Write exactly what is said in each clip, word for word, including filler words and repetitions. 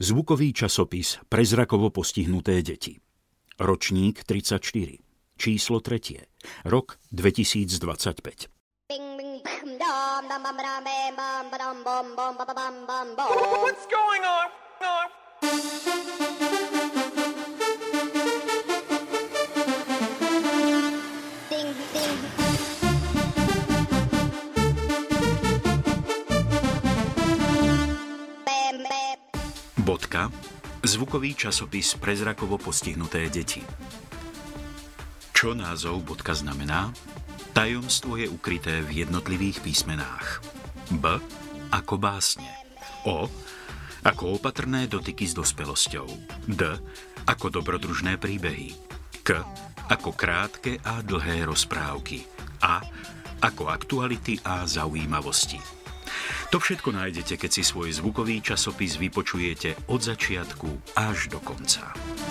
Zvukový časopis pre zrakovo postihnuté deti. Ročník tridsaťštyri. Číslo tretie. Rok dvetisícdvadsaťpäť. What's going on? Bodka. Zvukový časopis pre zrakovo postihnuté deti. Čo názov bodka znamená? Tajomstvo je ukryté v jednotlivých písmenách. B ako básne. O ako opatrné dotyky s dospelosťou. D ako dobrodružné príbehy. K ako krátke a dlhé rozprávky. A ako aktuality a zaujímavosti. To všetko nájdete, keď si svoj zvukový časopis vypočujete od začiatku až do konca.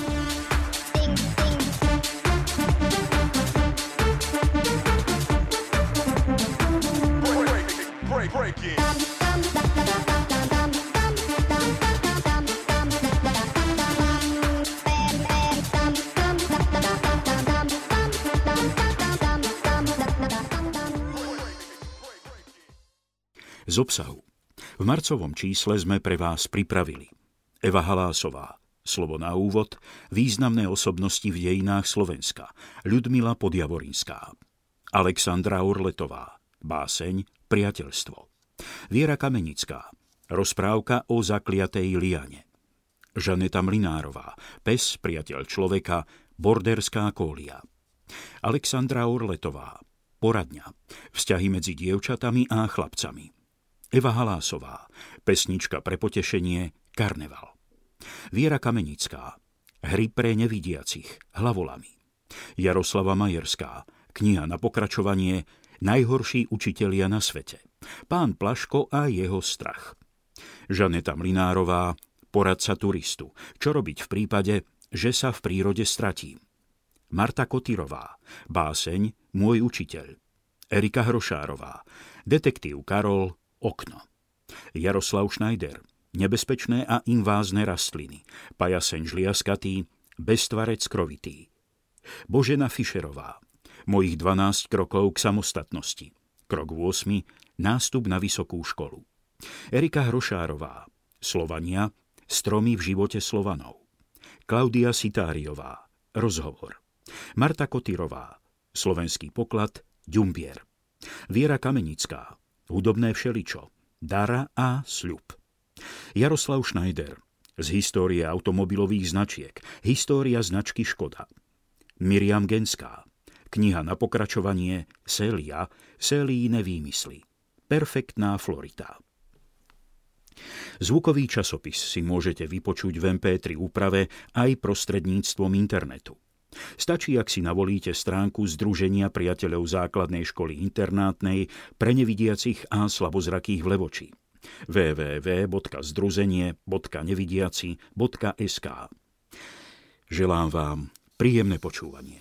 Break, break, break it. Z obsahu. V marcovom čísle sme pre vás pripravili Eva Halásová, slovo na úvod, významné osobnosti v dejinách Slovenska, Ľudmila Podjavorinská, Alexandra Orletová, báseň Priateľstvo, Viera Kamenická, rozprávka o zakliatej liane, Žaneta Mlynárová, Pes, priateľ človeka, Borderská kólia, Alexandra Orletová, Poradňa, vzťahy medzi dievčatami a chlapcami, Eva Halásová, pesnička pre potešenie, Karneval. Viera Kamenická, hry pre nevidiacich, Hlavolami. Jaroslava Majerská, kniha na pokračovanie, Najhorší učitelia na svete. Pán Plaško a jeho strach. Žaneta Mlynárová, poradca turistu. Čo robiť v prípade, že sa v prírode stratím. Marta Kotyrová, báseň Môj učiteľ. Erika Hrošárová, detektív Karol, Okno. Jaroslav Schneider, nebezpečné a invázne rastliny. Pajaseň žliaskatý, bestvarec krovitý. Božena Fischerová, mojich dvanásť krokov k samostatnosti. Krok ôsmy, nástup na vysokú školu. Erika Hrošárová, Slovania, stromy v živote Slovanov. Klaudia Sitáriová, rozhovor. Marta Kotyrová, slovenský poklad, Ďumbier. Viera Kamenická, hudobné všeličo, Dara a sľub. Jaroslav Schneider, z histórie automobilových značiek, história značky Škoda. Miriam Genská, kniha na pokračovanie, Célia, Célíne výmysly. Perfektná Florida. Zvukový časopis si môžete vypočuť v em pé tri úprave aj prostredníctvom internetu. Stačí, ak si navolíte stránku Združenia priateľov základnej školy internátnej pre nevidiacich a slabozrakých v Levoči w w w bodka združenie bodka nevidiaci bodka es ká. Želám vám príjemné počúvanie.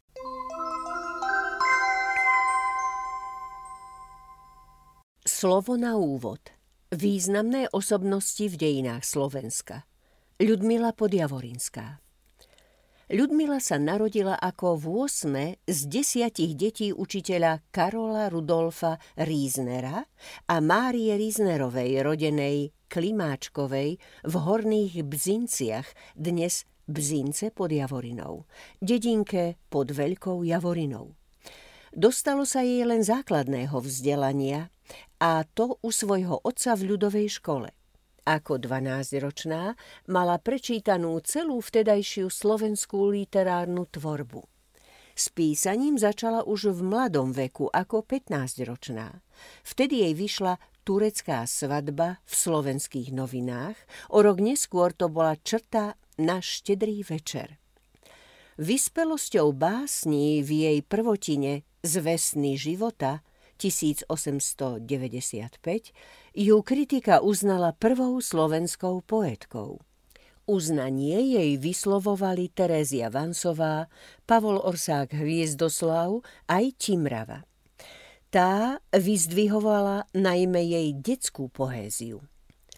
Slovo na úvod. Významné osobnosti v dejinách Slovenska. Ľudmila Podjavorinská. Ľudmila sa narodila ako vôsme z desiatich detí učiteľa Karola Rudolfa Riesnera a Márie Riesnerovej, rodenej Klimáčkovej v Horných Bzinciach, dnes Bzince pod Javorinou, dedinke pod Veľkou Javorinou. Dostalo sa jej len základného vzdelania, a to u svojho otca v ľudovej škole. Ako dvanásťročná mala prečítanú celú vtedajšiu slovenskú literárnu tvorbu. S písaním začala už v mladom veku ako pätnásťročná. Vtedy jej vyšla Turecká svadba v Slovenských novinách, o rok neskôr to bola Črta na štedrý večer. Vyspelosťou básní v jej prvotine Zvestný života tisícosemstodeväťdesiatpäť ju kritika uznala prvou slovenskou poétkou. Uznanie jej vyslovovali Terézia Vansová, Pavol Orsák Hviezdoslav aj Timrava. Tá vyzdvihovala najmä jej detskú poéziu.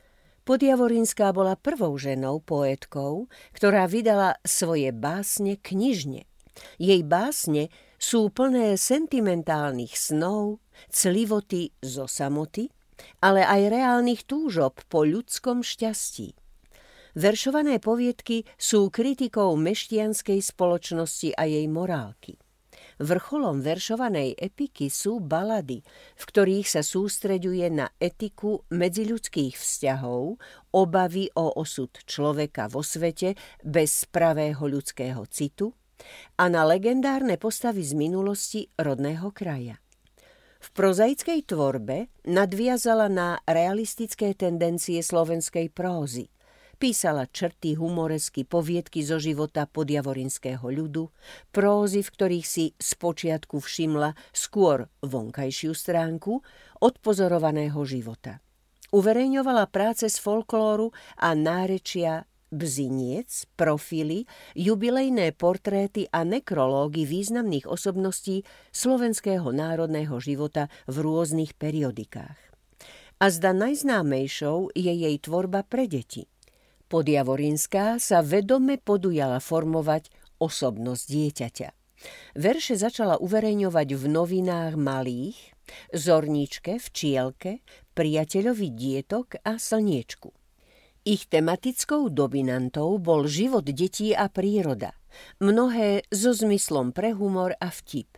Podjavorinská bola prvou ženou poétkou, ktorá vydala svoje básne knižne. Jej básne sú plné sentimentálnych snov, clivoty zo samoty, ale aj reálnych túžob po ľudskom šťastí. Veršované poviedky sú kritikou mešťanskej spoločnosti a jej morálky. Vrcholom veršovanej epiky sú balady, v ktorých sa sústreďuje na etiku medziľudských vzťahov, obavy o osud človeka vo svete bez pravého ľudského citu a na legendárne postavy z minulosti rodného kraja. V prozaickej tvorbe nadviazala na realistické tendencie slovenskej prózy. Písala črty, humoresky, poviedky zo života podjavorinského ľudu, prózy, v ktorých si spočiatku všimla skôr vonkajšiu stránku odpozorovaného života. Uverejňovala práce z folklóru a nárečia bziniec, profily, jubilejné portréty a nekrológy významných osobností slovenského národného života v rôznych periodikách. A zda najznámejšou je jej tvorba pre deti. Podjavorinská sa vedome podujala formovať osobnosť dieťaťa. Verše začala uverejňovať v novinách malých, Zorničke, Včielke, Priateľovi dietok a Slniečku. Ich tematickou dominantou bol život detí a príroda, mnohé so zmyslom pre humor a vtip.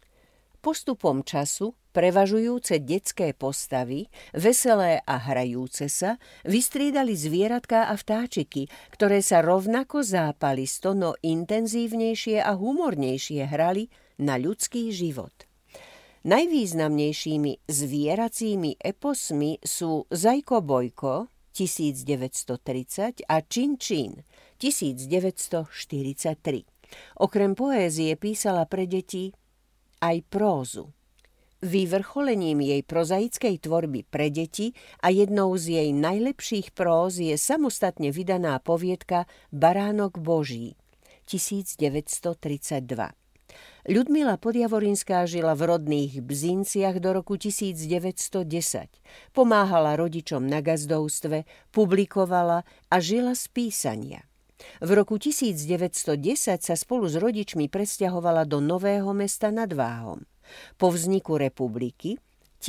Postupom času prevažujúce detské postavy, veselé a hrajúce sa, vystriedali zvieratká a vtáčiky, ktoré sa rovnako zápalisto, no intenzívnejšie a humornejšie hrali na ľudský život. Najvýznamnejšími zvieracími eposmi sú Zajko Bojko tisícdeväťstotridsať a Čin Čin tisícdeväťstoštyridsaťtri. Okrem poézie písala pre deti aj prózu. Vyvrcholením jej prozaickej tvorby pre deti a jednou z jej najlepších próz je samostatne vydaná poviedka Baránok Boží tisícdeväťstotridsaťdva. Ľudmila Podjavorinská žila v rodných Bzinciach do roku tisícdeväťstodesať. Pomáhala rodičom na gazdovstve, publikovala a žila z písania. V roku tisícdeväťstodesať sa spolu s rodičmi presťahovala do Nového Mesta nad Váhom. Po vzniku republiky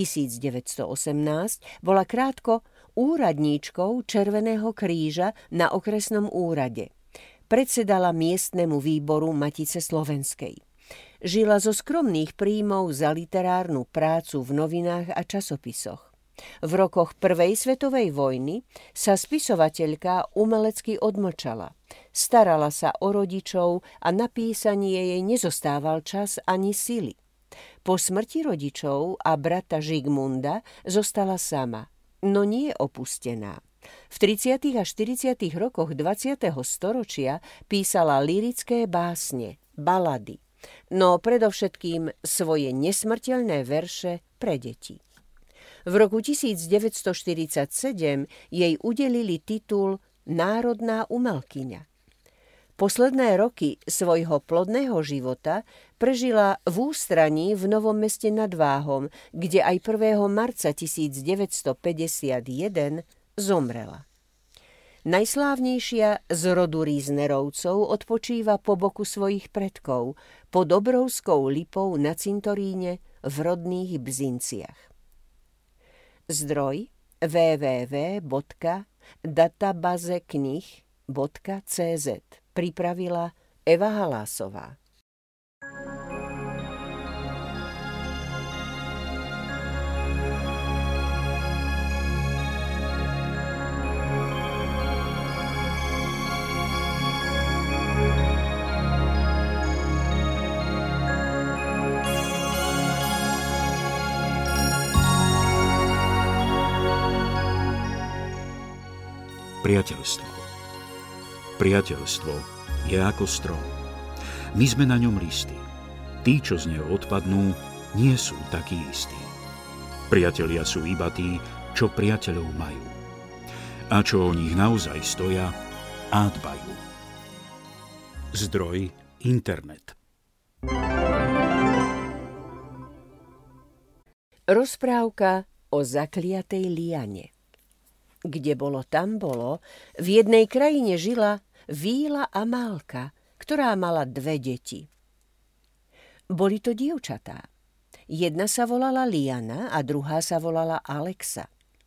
tisícdeväťstoosemnásť bola krátko úradníčkou Červeného kríža na okresnom úrade. Predsedala miestnemu výboru Matice slovenskej. Žila zo skromných príjmov za literárnu prácu v novinách a časopisoch. V rokoch Prvej svetovej vojny sa spisovateľka umelecky odmlčala. Starala sa o rodičov a na písanie jej nezostával čas ani sily. Po smrti rodičov a brata Žigmunda zostala sama, no nie opustená. V tridsiatych a štyridsiatych rokoch dvadsiateho storočia písala lyrické básne, balady, no predovšetkým svoje nesmrteľné verše pre deti. V roku tisícdeväťstoštyridsaťsedem jej udelili titul Národná umelkyňa. Posledné roky svojho plodného života prežila v ústraní v Novom Meste nad Váhom, kde aj prvého marca tisícdeväťstopäťdesiatjeden zomrela. Najslávnejšia z rodu Ríznerovcov odpočíva po boku svojich predkov pod obrovskou lipou na cintoríne v rodných Bzinciach. Zdroj w w w bodka databazeknih bodka c z pripravila Eva Halásová. Priateľstvo. Priateľstvo je ako strom. My sme na ňom listí. Tí, čo z neho odpadnú, nie sú takí istí. Priatelia sú iba tí, čo priateľov majú. A čo o nich naozaj stoja a dbajú. Zdroj internet. Rozprávka o zakliatej liane. Kde bolo, tam bolo, v jednej krajine žila Víla a Málka, ktorá mala dve deti. Boli to dievčatá. Jedna sa volala Liana a druhá sa volala Alexa.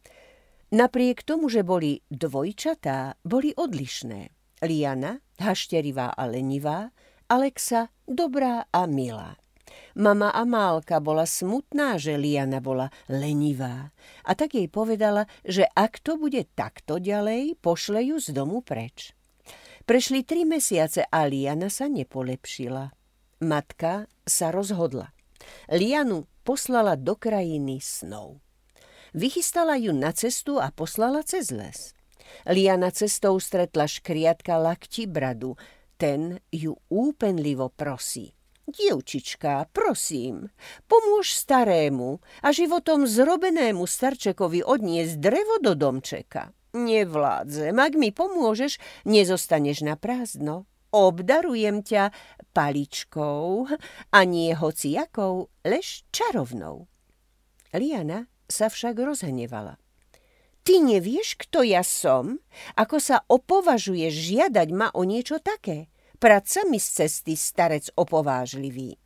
Napriek tomu, že boli dvojčatá, boli odlišné. Liana, hašterivá a lenivá, Alexa, dobrá a milá. Mama Amálka bola smutná, že Liana bola lenivá a tak jej povedala, že ak to bude takto ďalej, pošle ju z domu preč. Prešli tri mesiace a Liana sa nepolepšila. Matka sa rozhodla. Lianu poslala do krajiny snov. Vychystala ju na cestu a poslala cez les. Liana cestou stretla škriatka Laktibradu. Ten ju úpenlivo prosí. Dievčička, prosím, pomôž starému a životom zrobenému starčekovi odniesť drevo do domčeka. Nevládzem, ak mi pomôžeš, nezostaneš na prázdno. Obdarujem ťa paličkou a nie hociakou, lež čarovnou. Liana sa však rozhnevala. Ty nevieš, kto ja som? Ako sa opovažuješ žiadať ma o niečo také? Praca mi z cesty, starec opovážlivý.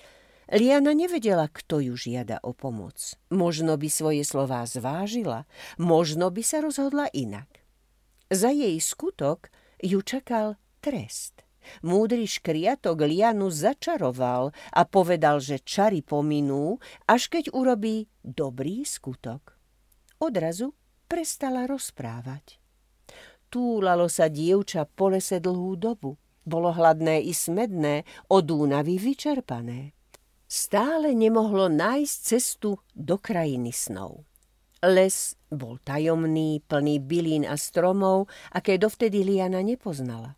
Liana nevedela, kto ju žiada o pomoc. Možno by svoje slová zvážila, možno by sa rozhodla inak. Za jej skutok ju čakal trest. Múdry škriatok Lianu začaroval a povedal, že čary pominú, až keď urobí dobrý skutok. Odrazu prestala rozprávať. Túlalo sa dievča po lese dlhú dobu. Bolo hladné i smedné, od únavy vyčerpané. Stále nemohlo nájsť cestu do krajiny snov. Les bol tajomný, plný bylín a stromov, aké dovtedy Liana nepoznala.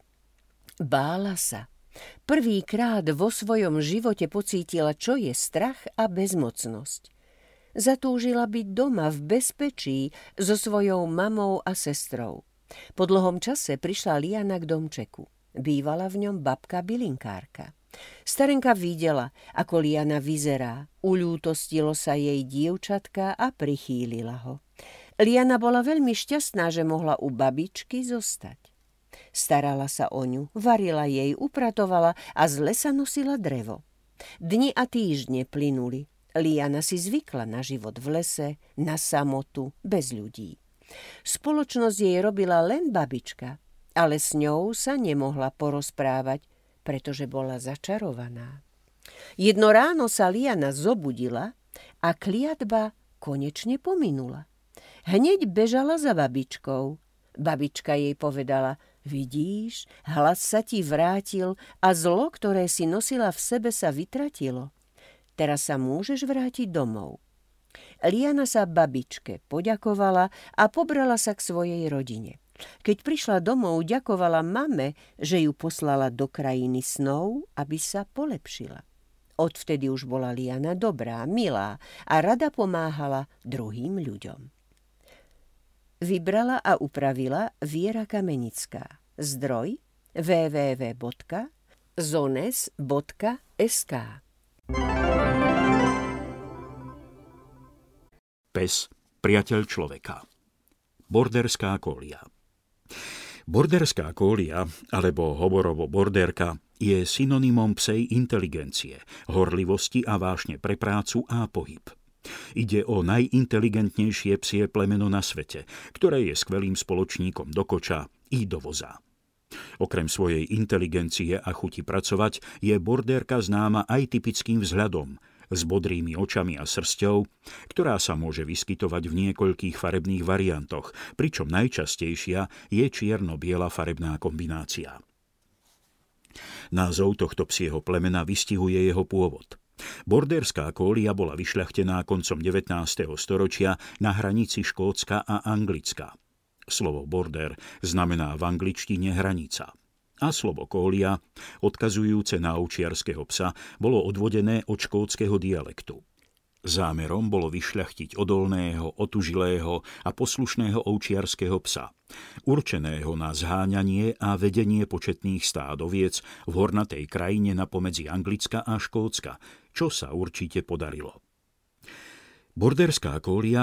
Bála sa. Prvýkrát vo svojom živote pocítila, čo je strach a bezmocnosť. Zatúžila byť doma v bezpečí so svojou mamou a sestrou. Po dlhom čase prišla Liana k domčeku. Bývala v ňom babka bylinkárka. Starenka videla, ako Liana vyzerá. Uľútostilo sa jej dievčatka a prichýlila ho. Liana bola veľmi šťastná, že mohla u babičky zostať. Starala sa o ňu, varila jej, upratovala a z lesa nosila drevo. Dni a týždne plynuli. Liana si zvykla na život v lese, na samotu, bez ľudí. Spoločnosť jej robila len babička, ale s ňou sa nemohla porozprávať, pretože bola začarovaná. Jedno ráno sa Liana zobudila a kliatba konečne pominula. Hneď bežala za babičkou. Babička jej povedala, vidíš, hlas sa ti vrátil a zlo, ktoré si nosila v sebe, sa vytratilo. Teraz sa môžeš vrátiť domov. Liana sa babičke poďakovala a pobrala sa k svojej rodine. Keď prišla domov, ďakovala mame, že ju poslala do krajiny snov, aby sa polepšila. Odvtedy už bola Liana dobrá, milá a rada pomáhala druhým ľuďom. Vybrala a upravila Viera Kamenická. Zdroj w w w bodka zones bodka es ká. Pes, priateľ človeka. Borderská kólia. Borderská kólia, alebo hovorovo borderka, je synonymom psej inteligencie, horlivosti a vášne pre prácu a pohyb. Ide o najinteligentnejšie psie plemeno na svete, ktoré je skvelým spoločníkom do koča i do voza. Okrem svojej inteligencie a chuti pracovať je borderka známa aj typickým vzhľadom, s bodrými očami a srsťou, ktorá sa môže vyskytovať v niekoľkých farebných variantoch, pričom najčastejšia je čierno-biela farebná kombinácia. Názov tohto psieho plemena vystihuje jeho pôvod. Borderská kólia bola vyšľachtená koncom devätnásteho storočia na hranici Škótska a Anglicka. Slovo border znamená v angličtine hranica. A slovo kólia, odkazujúce na ovčiarskeho psa, bolo odvodené od škótskeho dialektu. Zámerom bolo vyšľachtiť odolného, otužilého a poslušného ovčiarskeho psa, určeného na zháňanie a vedenie početných stád oviec v hornatej krajine napomedzi Anglicka a Škótska, čo sa určite podarilo. Borderská kólia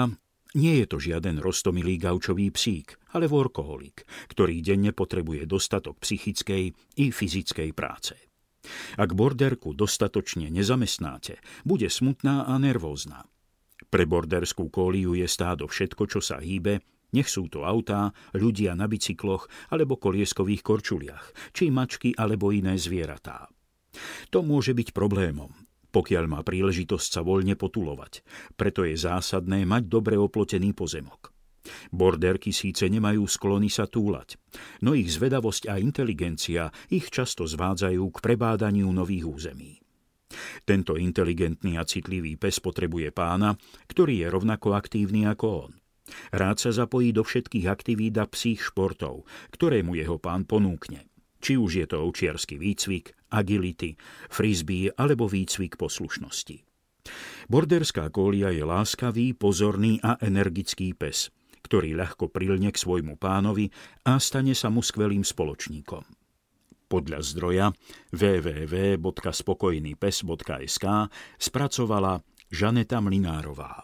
Nie je to žiaden roztomilý gaučový psík, ale workoholik, ktorý denne potrebuje dostatok psychickej i fyzickej práce. Ak borderku dostatočne nezamestnáte, bude smutná a nervózna. Pre borderskú kóliu je stádo všetko, čo sa hýbe, nech sú to autá, ľudia na bicykloch alebo kolieskových korčuliach, či mačky alebo iné zvieratá. To môže byť problémom, pokiaľ má príležitosť sa voľne potulovať. Preto je zásadné mať dobre oplotený pozemok. Borderky síce nemajú sklony sa túlať, no ich zvedavosť a inteligencia ich často zvádzajú k prebádaniu nových území. Tento inteligentný a citlivý pes potrebuje pána, ktorý je rovnako aktívny ako on. Rád sa zapojí do všetkých aktivít a psích športov, ktoré mu jeho pán ponúkne. Či už je to ovčiarsky výcvik, agility, frisbee alebo výcvik poslušnosti. Borderská kólia je láskavý, pozorný a energický pes, ktorý ľahko prilne k svojmu pánovi a stane sa mu skvelým spoločníkom. Podľa zdroja w w w bodka spokojný pes bodka es ká spracovala Žaneta Mlynárová.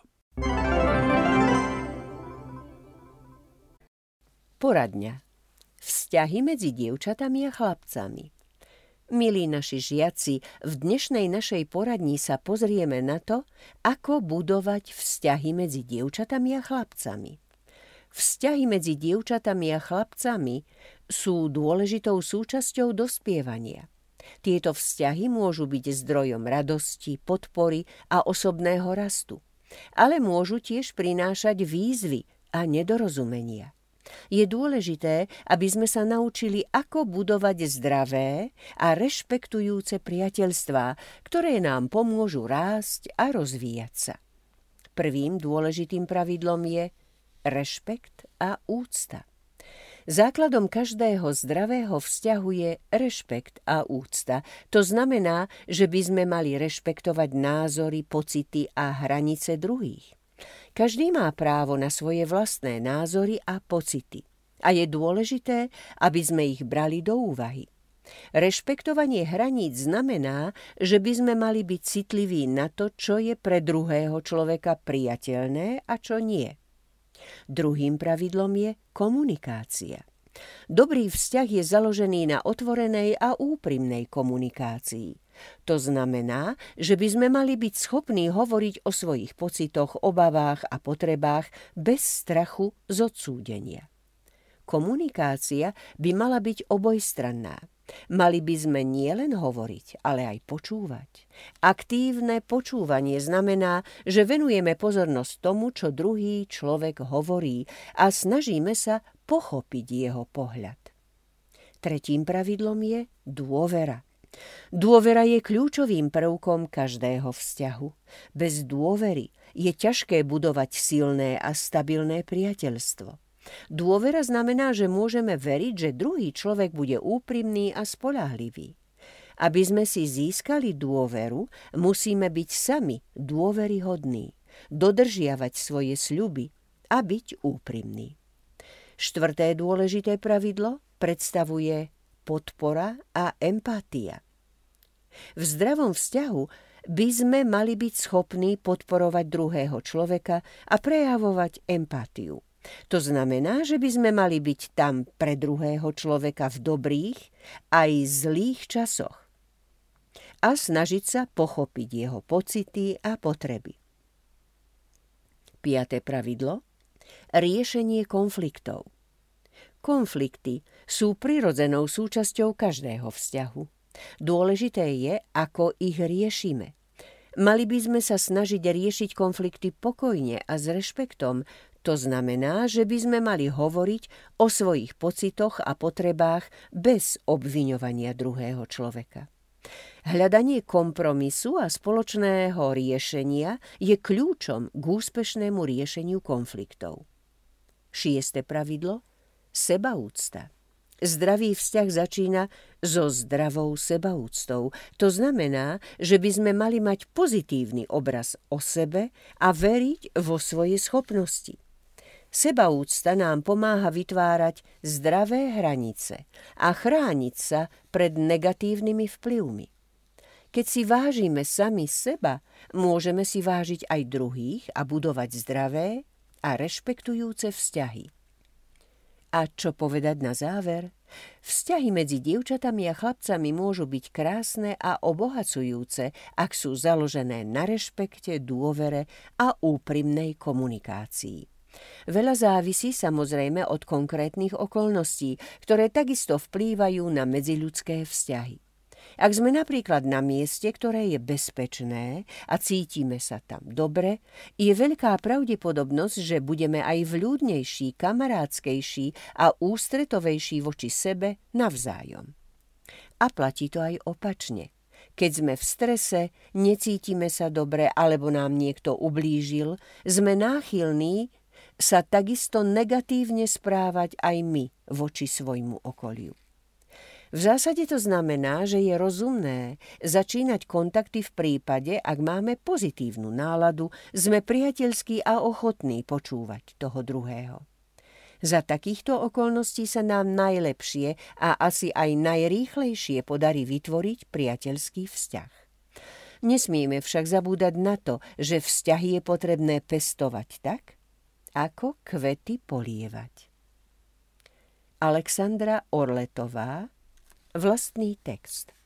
Poradňa. Vzťahy medzi dievčatami a chlapcami. Milí naši žiaci, v dnešnej našej poradni sa pozrieme na to, ako budovať vzťahy medzi dievčatami a chlapcami. Vzťahy medzi dievčatami a chlapcami sú dôležitou súčasťou dospievania. Tieto vzťahy môžu byť zdrojom radosti, podpory a osobného rastu, ale môžu tiež prinášať výzvy a nedorozumenia. Je dôležité, aby sme sa naučili, ako budovať zdravé a rešpektujúce priateľstvá, ktoré nám pomôžu rásť a rozvíjať sa. Prvým dôležitým pravidlom je rešpekt a úcta. Základom každého zdravého vzťahu je rešpekt a úcta. To znamená, že by sme mali rešpektovať názory, pocity a hranice druhých. Každý má právo na svoje vlastné názory a pocity. A je dôležité, aby sme ich brali do úvahy. Rešpektovanie hraníc znamená, že by sme mali byť citliví na to, čo je pre druhého človeka priateľné a čo nie. Druhým pravidlom je komunikácia. Dobrý vzťah je založený na otvorenej a úprimnej komunikácii. To znamená, že by sme mali byť schopní hovoriť o svojich pocitoch, obavách a potrebách bez strachu z odsúdenia. Komunikácia by mala byť obojstranná. Mali by sme nielen hovoriť, ale aj počúvať. Aktívne počúvanie znamená, že venujeme pozornosť tomu, čo druhý človek hovorí a snažíme sa pochopiť jeho pohľad. Tretím pravidlom je dôvera. Dôvera je kľúčovým prvkom každého vzťahu. Bez dôvery je ťažké budovať silné a stabilné priateľstvo. Dôvera znamená, že môžeme veriť, že druhý človek bude úprimný a spoľahlivý. Aby sme si získali dôveru, musíme byť sami dôveryhodní, dodržiavať svoje sľuby a byť úprimní. Štvrté dôležité pravidlo predstavuje podpora a empatia. V zdravom vzťahu by sme mali byť schopní podporovať druhého človeka a prejavovať empatiu. To znamená, že by sme mali byť tam pre druhého človeka v dobrých aj zlých časoch a snažiť sa pochopiť jeho pocity a potreby. Piaté pravidlo. Riešenie konfliktov. Konflikty sú prirodzenou súčasťou každého vzťahu. Dôležité je, ako ich riešime. Mali by sme sa snažiť riešiť konflikty pokojne a s rešpektom. To znamená, že by sme mali hovoriť o svojich pocitoch a potrebách bez obviňovania druhého človeka. Hľadanie kompromisu a spoločného riešenia je kľúčom k úspešnému riešeniu konfliktov. Šieste pravidlo. Sebaúcta. Zdravý vzťah začína so zdravou sebaúctou. To znamená, že by sme mali mať pozitívny obraz o sebe a veriť vo svoje schopnosti. Sebaúcta nám pomáha vytvárať zdravé hranice a chrániť sa pred negatívnymi vplyvmi. Keď si vážime sami seba, môžeme si vážiť aj druhých a budovať zdravé, a rešpektujúce vzťahy. A čo povedať na záver? Vzťahy medzi dievčatami a chlapcami môžu byť krásne a obohacujúce, ak sú založené na rešpekte, dôvere a úprimnej komunikácii. Veľa závisí samozrejme od konkrétnych okolností, ktoré takisto vplývajú na medziľudské vzťahy. Ak sme napríklad na mieste, ktoré je bezpečné a cítime sa tam dobre, je veľká pravdepodobnosť, že budeme aj vľúdnejší, kamarádskejší a ústretovejší voči sebe navzájom. A platí to aj opačne. Keď sme v strese, necítime sa dobre alebo nám niekto ublížil, sme náchylní sa takisto negatívne správať aj my voči svojmu okoliu. V zásade to znamená, že je rozumné začínať kontakty v prípade, ak máme pozitívnu náladu, sme priateľskí a ochotní počúvať toho druhého. Za takýchto okolností sa nám najlepšie a asi aj najrýchlejšie podarí vytvoriť priateľský vzťah. Nesmieme však zabúdať na to, že vzťahy je potrebné pestovať tak, ako kvety polievať. Alexandra Orletová, vlastný text.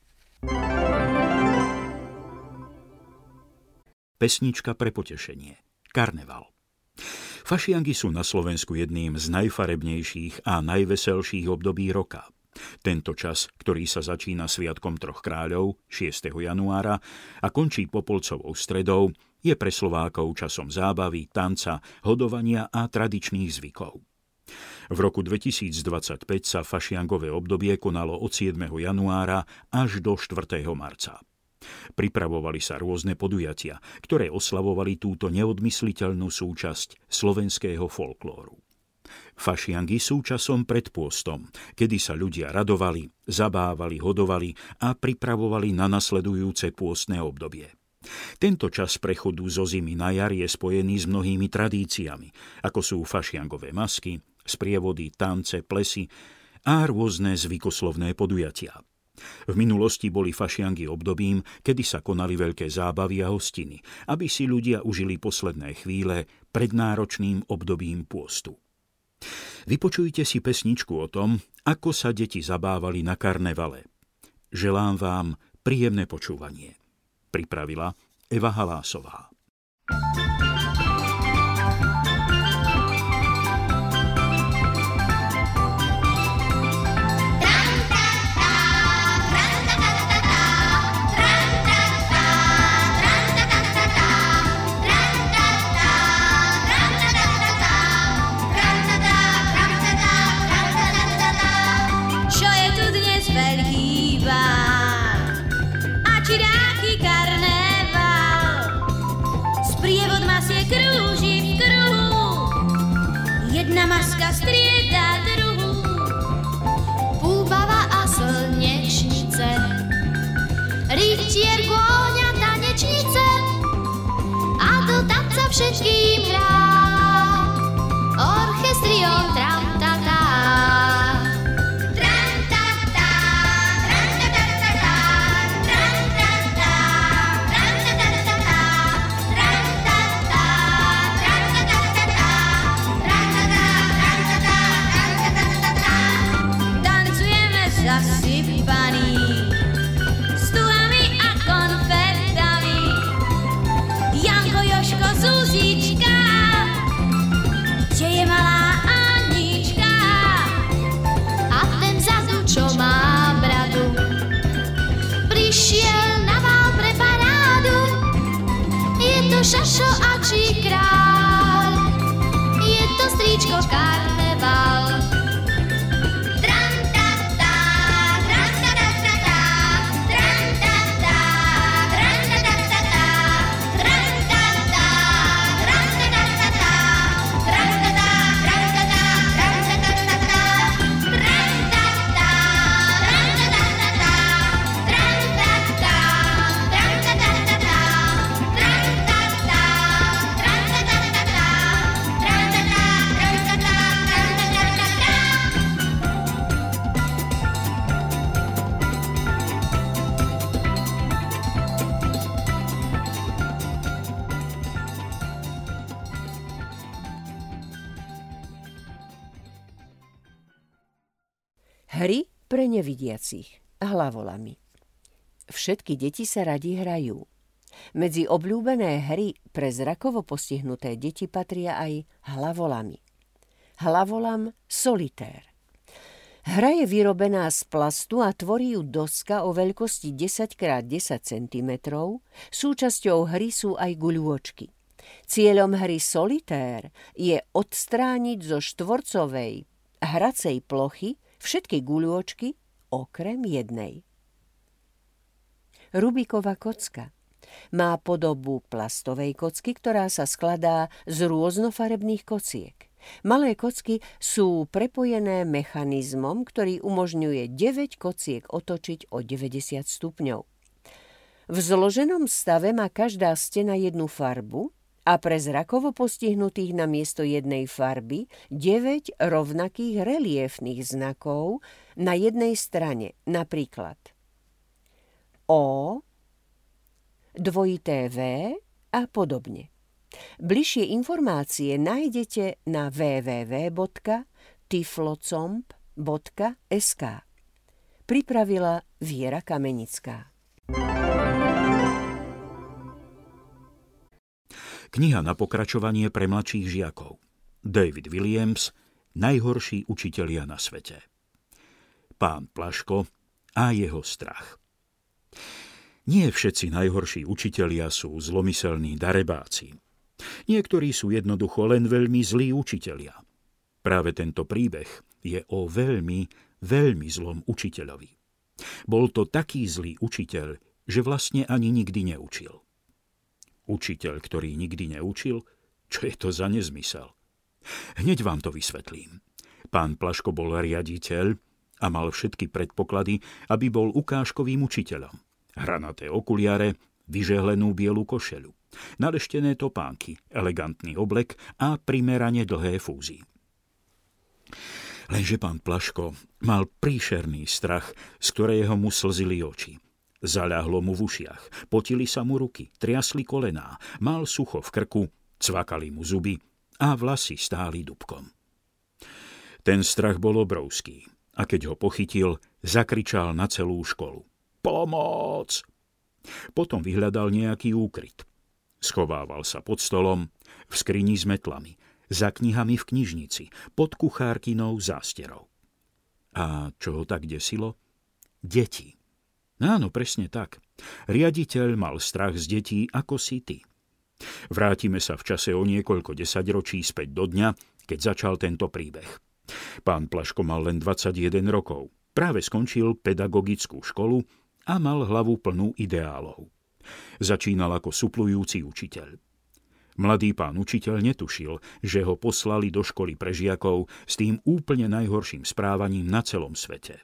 Pesnička pre potešenie. Karneval. Fašiangy sú na Slovensku jedným z najfarebnejších a najveselších období roka. Tento čas, ktorý sa začína sviatkom troch kráľov šiesteho januára a končí Popolcovou stredou, je pre Slovákov časom zábavy, tanca, hodovania a tradičných zvykov. V roku dvetisícdvadsaťpäť sa fašiangové obdobie konalo od siedmeho januára až do štvrtého marca. Pripravovali sa rôzne podujatia, ktoré oslavovali túto neodmysliteľnú súčasť slovenského folklóru. Fašiangy sú časom pred pôstom, kedy sa ľudia radovali, zabávali, hodovali a pripravovali na nasledujúce pôstne obdobie. Tento čas prechodu zo zimy na jar je spojený s mnohými tradíciami, ako sú fašiangové masky, sprievody, tance, plesy a rôzne zvykoslovné podujatia. V minulosti boli fašiangy obdobím, kedy sa konali veľké zábavy a hostiny, aby si ľudia užili posledné chvíle pred náročným obdobím pôstu. Vypočujte si pesničku o tom, ako sa deti zabávali na karnevale. Želám vám príjemné počúvanie. Pripravila Eva Halásová. Jedna maska strieda druhú, púpava a slnečnice, rytier, kôň a tanečnice, a do tanca všetkým hrá orchestrion tram-ta-ta. Zasypaný stuhami a konfetami, Janko, Jožko, Zuzička, kde je malá Anička, a ten vzadu, čo má bradu, prišiel na bál pre parádu. Je to Šašo a či kráľ, je to strýčko Karneval. Tram, ta, ta, pre nevidiacich, hlavolami. Všetky deti sa radi hrajú. Medzi obľúbené hry pre zrakovo postihnuté deti patria aj hlavolami. Hlavolam solitér. Hra je vyrobená z plastu a tvorí ju doska o veľkosti desať krát desať centimetrov. Súčasťou hry sú aj guľôčky. Cieľom hry solitér je odstrániť zo štvorcovej hracej plochy všetky guľôčky okrem jednej. Rubikova kocka má podobu plastovej kocky, ktorá sa skladá z rôznofarebných kociek. Malé kocky sú prepojené mechanizmom, ktorý umožňuje deväť kociek otočiť o deväťdesiat stupňov. V zloženom stave má každá stena jednu farbu a pre zrakovo postihnutých namiesto jednej farby deväť rovnakých reliéfnych znakov na jednej strane, napríklad O, dvojité V a podobne. Bližšie informácie nájdete na w w w bodka tiflocomp bodka es ká. Pripravila Viera Kamenická. Kniha na pokračovanie pre mladších žiakov. David Williams, Najhorší učitelia na svete. Pán Plaško a jeho strach. Nie všetci najhorší učitelia sú zlomyselní darebáci. Niektorí sú jednoducho len veľmi zlí učitelia. Práve tento príbeh je o veľmi, veľmi zlom učiteľovi. Bol to taký zlý učiteľ, že vlastne ani nikdy neučil. Učiteľ, ktorý nikdy neučil? Čo je to za nezmysel? Hneď vám to vysvetlím. Pán Plaško bol riaditeľ a mal všetky predpoklady, aby bol ukážkovým učiteľom. Hranaté okuliare, vyžehlenú bielu košeľu, naleštené topánky, elegantný oblek a primerane dlhé fúzy. Lenže pán Plaško mal príšerný strach, z ktorého mu slzili oči. Zaľahlo mu v ušiach, potili sa mu ruky, triasli kolená, mal sucho v krku, cvakali mu zuby a vlasy stáli dubkom. Ten strach bol obrovský a keď ho pochytil, zakričal na celú školu. Pomoc! Potom vyhľadal nejaký úkryt. Schovával sa pod stolom, v skrini s metlami, za knihami v knižnici, pod kuchárkynou zásterou. A čo ho tak desilo? Deti. Áno, presne tak. Riaditeľ mal strach z detí ako si ty. Vrátime sa v čase o niekoľko desaťročí späť do dňa, keď začal tento príbeh. Pán Plaško mal len dvadsaťjeden rokov. Práve skončil pedagogickú školu a mal hlavu plnú ideálov. Začínal ako suplujúci učiteľ. Mladý pán učiteľ netušil, že ho poslali do školy pre žiakov s tým úplne najhorším správaním na celom svete.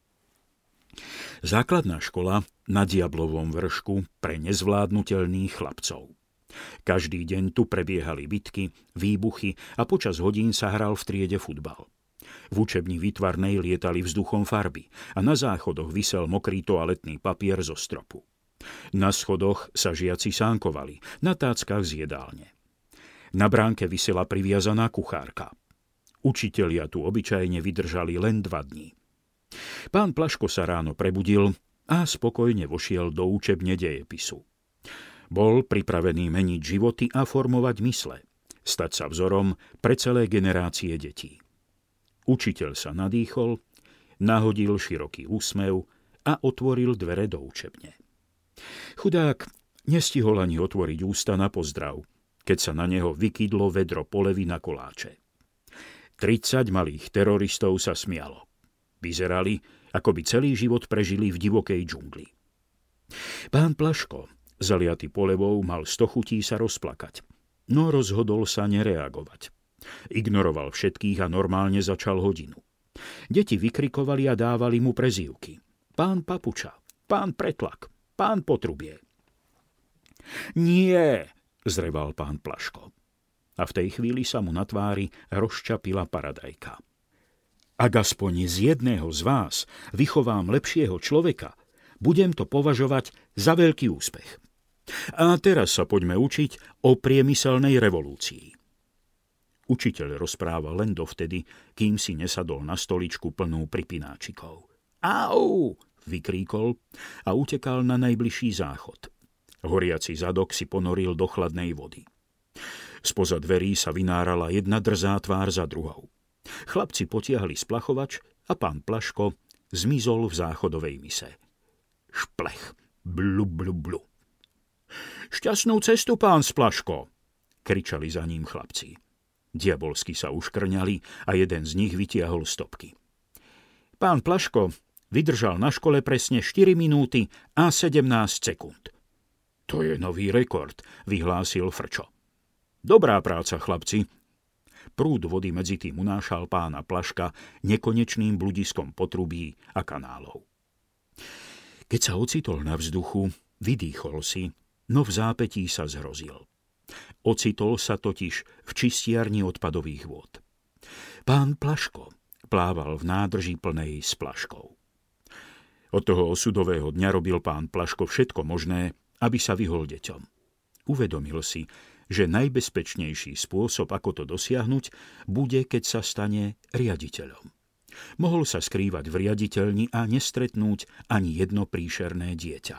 Základná škola na Diablovom vršku pre nezvládnutelných chlapcov. Každý deň tu prebiehali bitky, výbuchy a počas hodín sa hral v triede futbal. V učebni výtvarnej lietali vzduchom farby a na záchodoch visel mokrý toaletný papier zo stropu. Na schodoch sa žiaci sánkovali, na táckach z jedálne. Na bránke visela priviazaná kuchárka. Učitelia tu obyčajne vydržali len dva dní. Pán Plaško sa ráno prebudil a spokojne vošiel do učebne dejepisu. Bol pripravený meniť životy a formovať mysle, stať sa vzorom pre celé generácie detí. Učiteľ sa nadýchol, nahodil široký úsmev a otvoril dvere do učebne. Chudák nestihol ani otvoriť ústa na pozdrav, keď sa na neho vykydlo vedro polevy na koláče. Tridsať malých teroristov sa smialo. Vyzerali, ako by celý život prežili v divokej džungli. Pán Plaško, zaliaty polevou, mal sto chutí sa rozplakať, no rozhodol sa nereagovať. Ignoroval všetkých a normálne začal hodinu. Deti vykrikovali a dávali mu prezývky. Pán Papuča, pán Pretlak, pán Potrubie. Nie, zreval pán Plaško. A v tej chvíli sa mu na tvári rozčapila paradajka. Ak aspoň z jedného z vás vychovám lepšieho človeka, budem to považovať za veľký úspech. A teraz sa poďme učiť o priemyselnej revolúcii. Učiteľ rozprával len dovtedy, kým si nesadol na stoličku plnú pripináčikov. Au! Vykríkol a utekal na najbližší záchod. Horiaci zadok si ponoril do chladnej vody. Spoza dverí sa vynárala jedna drzá tvár za druhou. Chlapci potiahli splachovač a pán Plaško zmizol v záchodovej mise. Šplech, blu, blu, blu. Šťastnú cestu, pán Splaško, kričali za ním chlapci. Diabolsky sa uškrňali a jeden z nich vytiahol stopky. Pán Plaško vydržal na škole presne štyri minúty a sedemnásť sekúnd. To je nový rekord, vyhlásil Frčo. Dobrá práca, chlapci. Prúd vody medzi tým unášal pána Plaška nekonečným bludiskom potrubí a kanálov. Keď sa ocitol na vzduchu, vydýchol si, no v zápätí sa zhrozil. Ocitol sa totiž v čistiarni odpadových vôd. Pán Plaško plával v nádrži plnej splaškov. Od toho osudového dňa robil pán Plaško všetko možné, aby sa vyhol deťom. Uvedomil si, že najbezpečnejší spôsob, ako to dosiahnuť, bude, keď sa stane riaditeľom. Mohol sa skrývať v riaditeľni a nestretnúť ani jedno príšerné dieťa.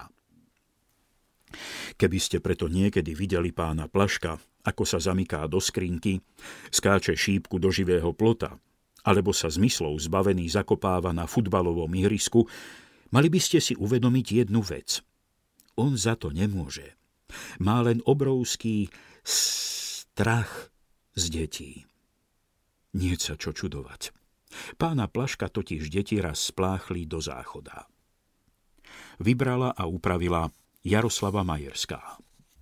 Keby ste preto niekedy videli pána Plaška, ako sa zamyká do skrinky, skáče šípku do živého plota, alebo sa zmyslov zbavený zakopáva na futbalovom ihrisku, mali by ste si uvedomiť jednu vec. On za to nemôže. Má len obrovský strach z detí. Nie sa čo čudovať. Pána Plaška totiž deti raz spláchli do záchoda. Vybrala a upravila Jaroslava Majerská.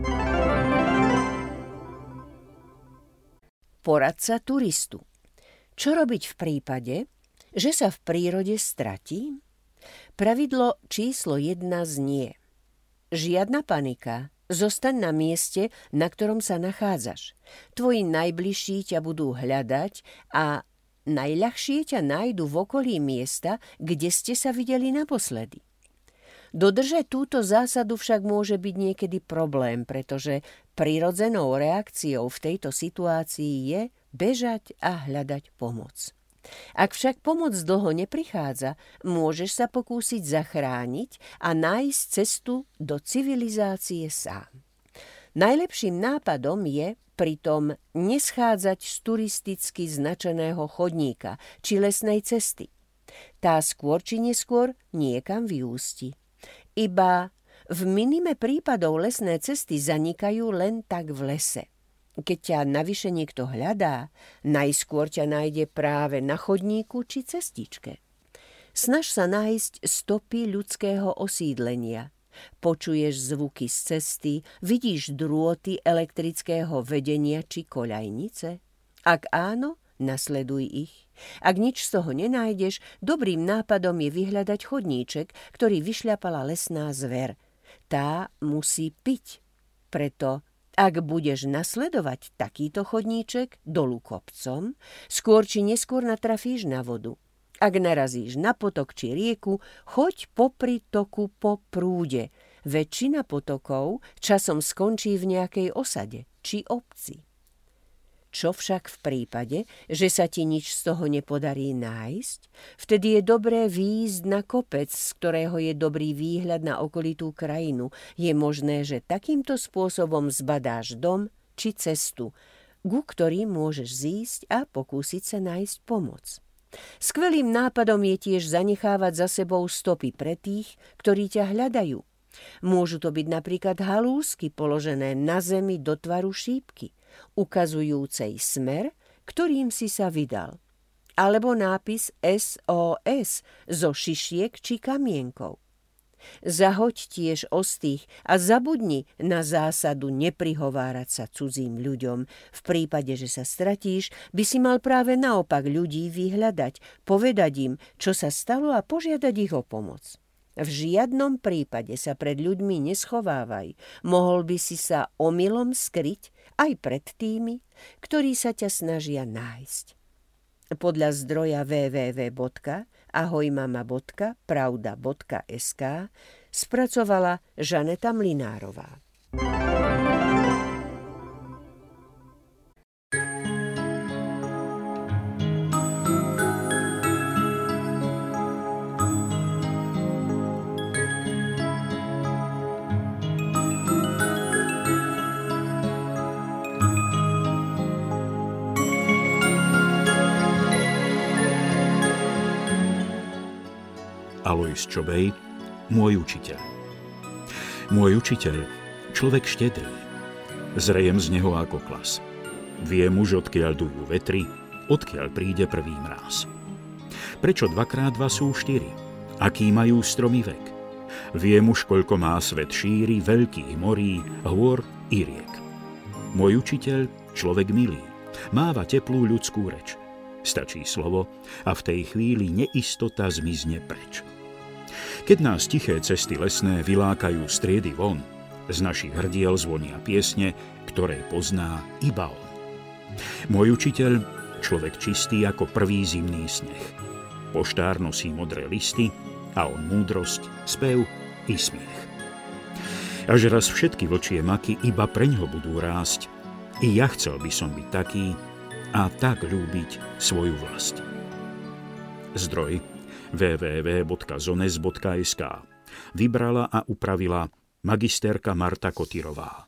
Poradca turistu. Čo robiť v prípade, že sa v prírode stratí? Pravidlo číslo jedna znie. Žiadna panika. Zostaň na mieste, na ktorom sa nachádzaš. Tvoji najbližší ťa budú hľadať a najľahšie ťa nájdu v okolí miesta, kde ste sa videli naposledy. Dodržať túto zásadu však môže byť niekedy problém, pretože prirodzenou reakciou v tejto situácii je bežať a hľadať pomoc. Ak však pomoc dlho neprichádza, môžeš sa pokúsiť zachrániť a nájsť cestu do civilizácie sám. Najlepším nápadom je pritom neschádzať z turisticky značeného chodníka či lesnej cesty. Tá skôr či neskôr niekam vyústi. Iba v minime prípadov lesné cesty zanikajú len tak v lese. Keď ťa navyše niekto hľadá, najskôr ťa nájde práve na chodníku či cestičke. Snaž sa nájsť stopy ľudského osídlenia. Počuješ zvuky z cesty, vidíš drôty elektrického vedenia či koľajnice? Ak áno, nasleduj ich. Ak nič z toho nenájdeš, dobrým nápadom je vyhľadať chodníček, ktorý vyšľapala lesná zver. Tá musí piť. Preto ak budeš nasledovať takýto chodníček dolu kopcom, skôr či neskôr natrafíš na vodu. Ak narazíš na potok či rieku, choď popri toku po prúde. Väčšina potokov časom skončí v nejakej osade či obci. Čo však v prípade, že sa ti nič z toho nepodarí nájsť? Vtedy je dobré výjsť na kopec, z ktorého je dobrý výhľad na okolitú krajinu. Je možné, že takýmto spôsobom zbadáš dom či cestu, ku ktorým môžeš zísť a pokúsiť sa nájsť pomoc. Skvelým nápadom je tiež zanechávať za sebou stopy pre tých, ktorí ťa hľadajú. Môžu to byť napríklad halúsky položené na zemi do tvaru šípky, ukazujúcej smer, ktorým si sa vydal. Alebo nápis es ó es zo šišiek či kamienkov. Zahoď tiež ostých a zabudni na zásadu neprihovárať sa cudzím ľuďom. V prípade, že sa stratíš, by si mal práve naopak ľudí vyhľadať, povedať im, čo sa stalo a požiadať ich o pomoc. V žiadnom prípade sa pred ľuďmi neschovávaj. Mohol by si sa omylom skryť aj pred tými, ktorí sa ťa snažia nájsť. Podľa zdroja w w w bodka ahojmama bodka pravda bodka es ká spracovala Žaneta Mlynárová. Alojz Čobej, môj učiteľ. Môj učiteľ, človek štedrý, zrejem z neho ako klas. Viem už, odkiaľ dujú vetry, odkiaľ príde prvý mráz. Prečo dvakrát dva sú štyri? Aký majú stromy vek? Viem už, koľko má svet šíri, veľkých morí, hôr i riek. Môj učiteľ, človek milý, máva teplú ľudskú reč. Stačí slovo a v tej chvíli neistota zmizne preč. Keď nás tiché cesty lesné vylákajú striedy von, z našich hrdiel zvonia piesne, ktoré pozná iba on. Môj učiteľ, človek čistý ako prvý zimný sneh. Poštár nosí modré listy a on múdrosť, spev i smiech. Až raz všetky vlčie maky iba preňho budú rásť, i ja chcel by som byť taký a tak ľúbiť svoju vlast. Zdroj w w w bodka zones bodka es ká vybrala a upravila magisterka Marta Kotyrová.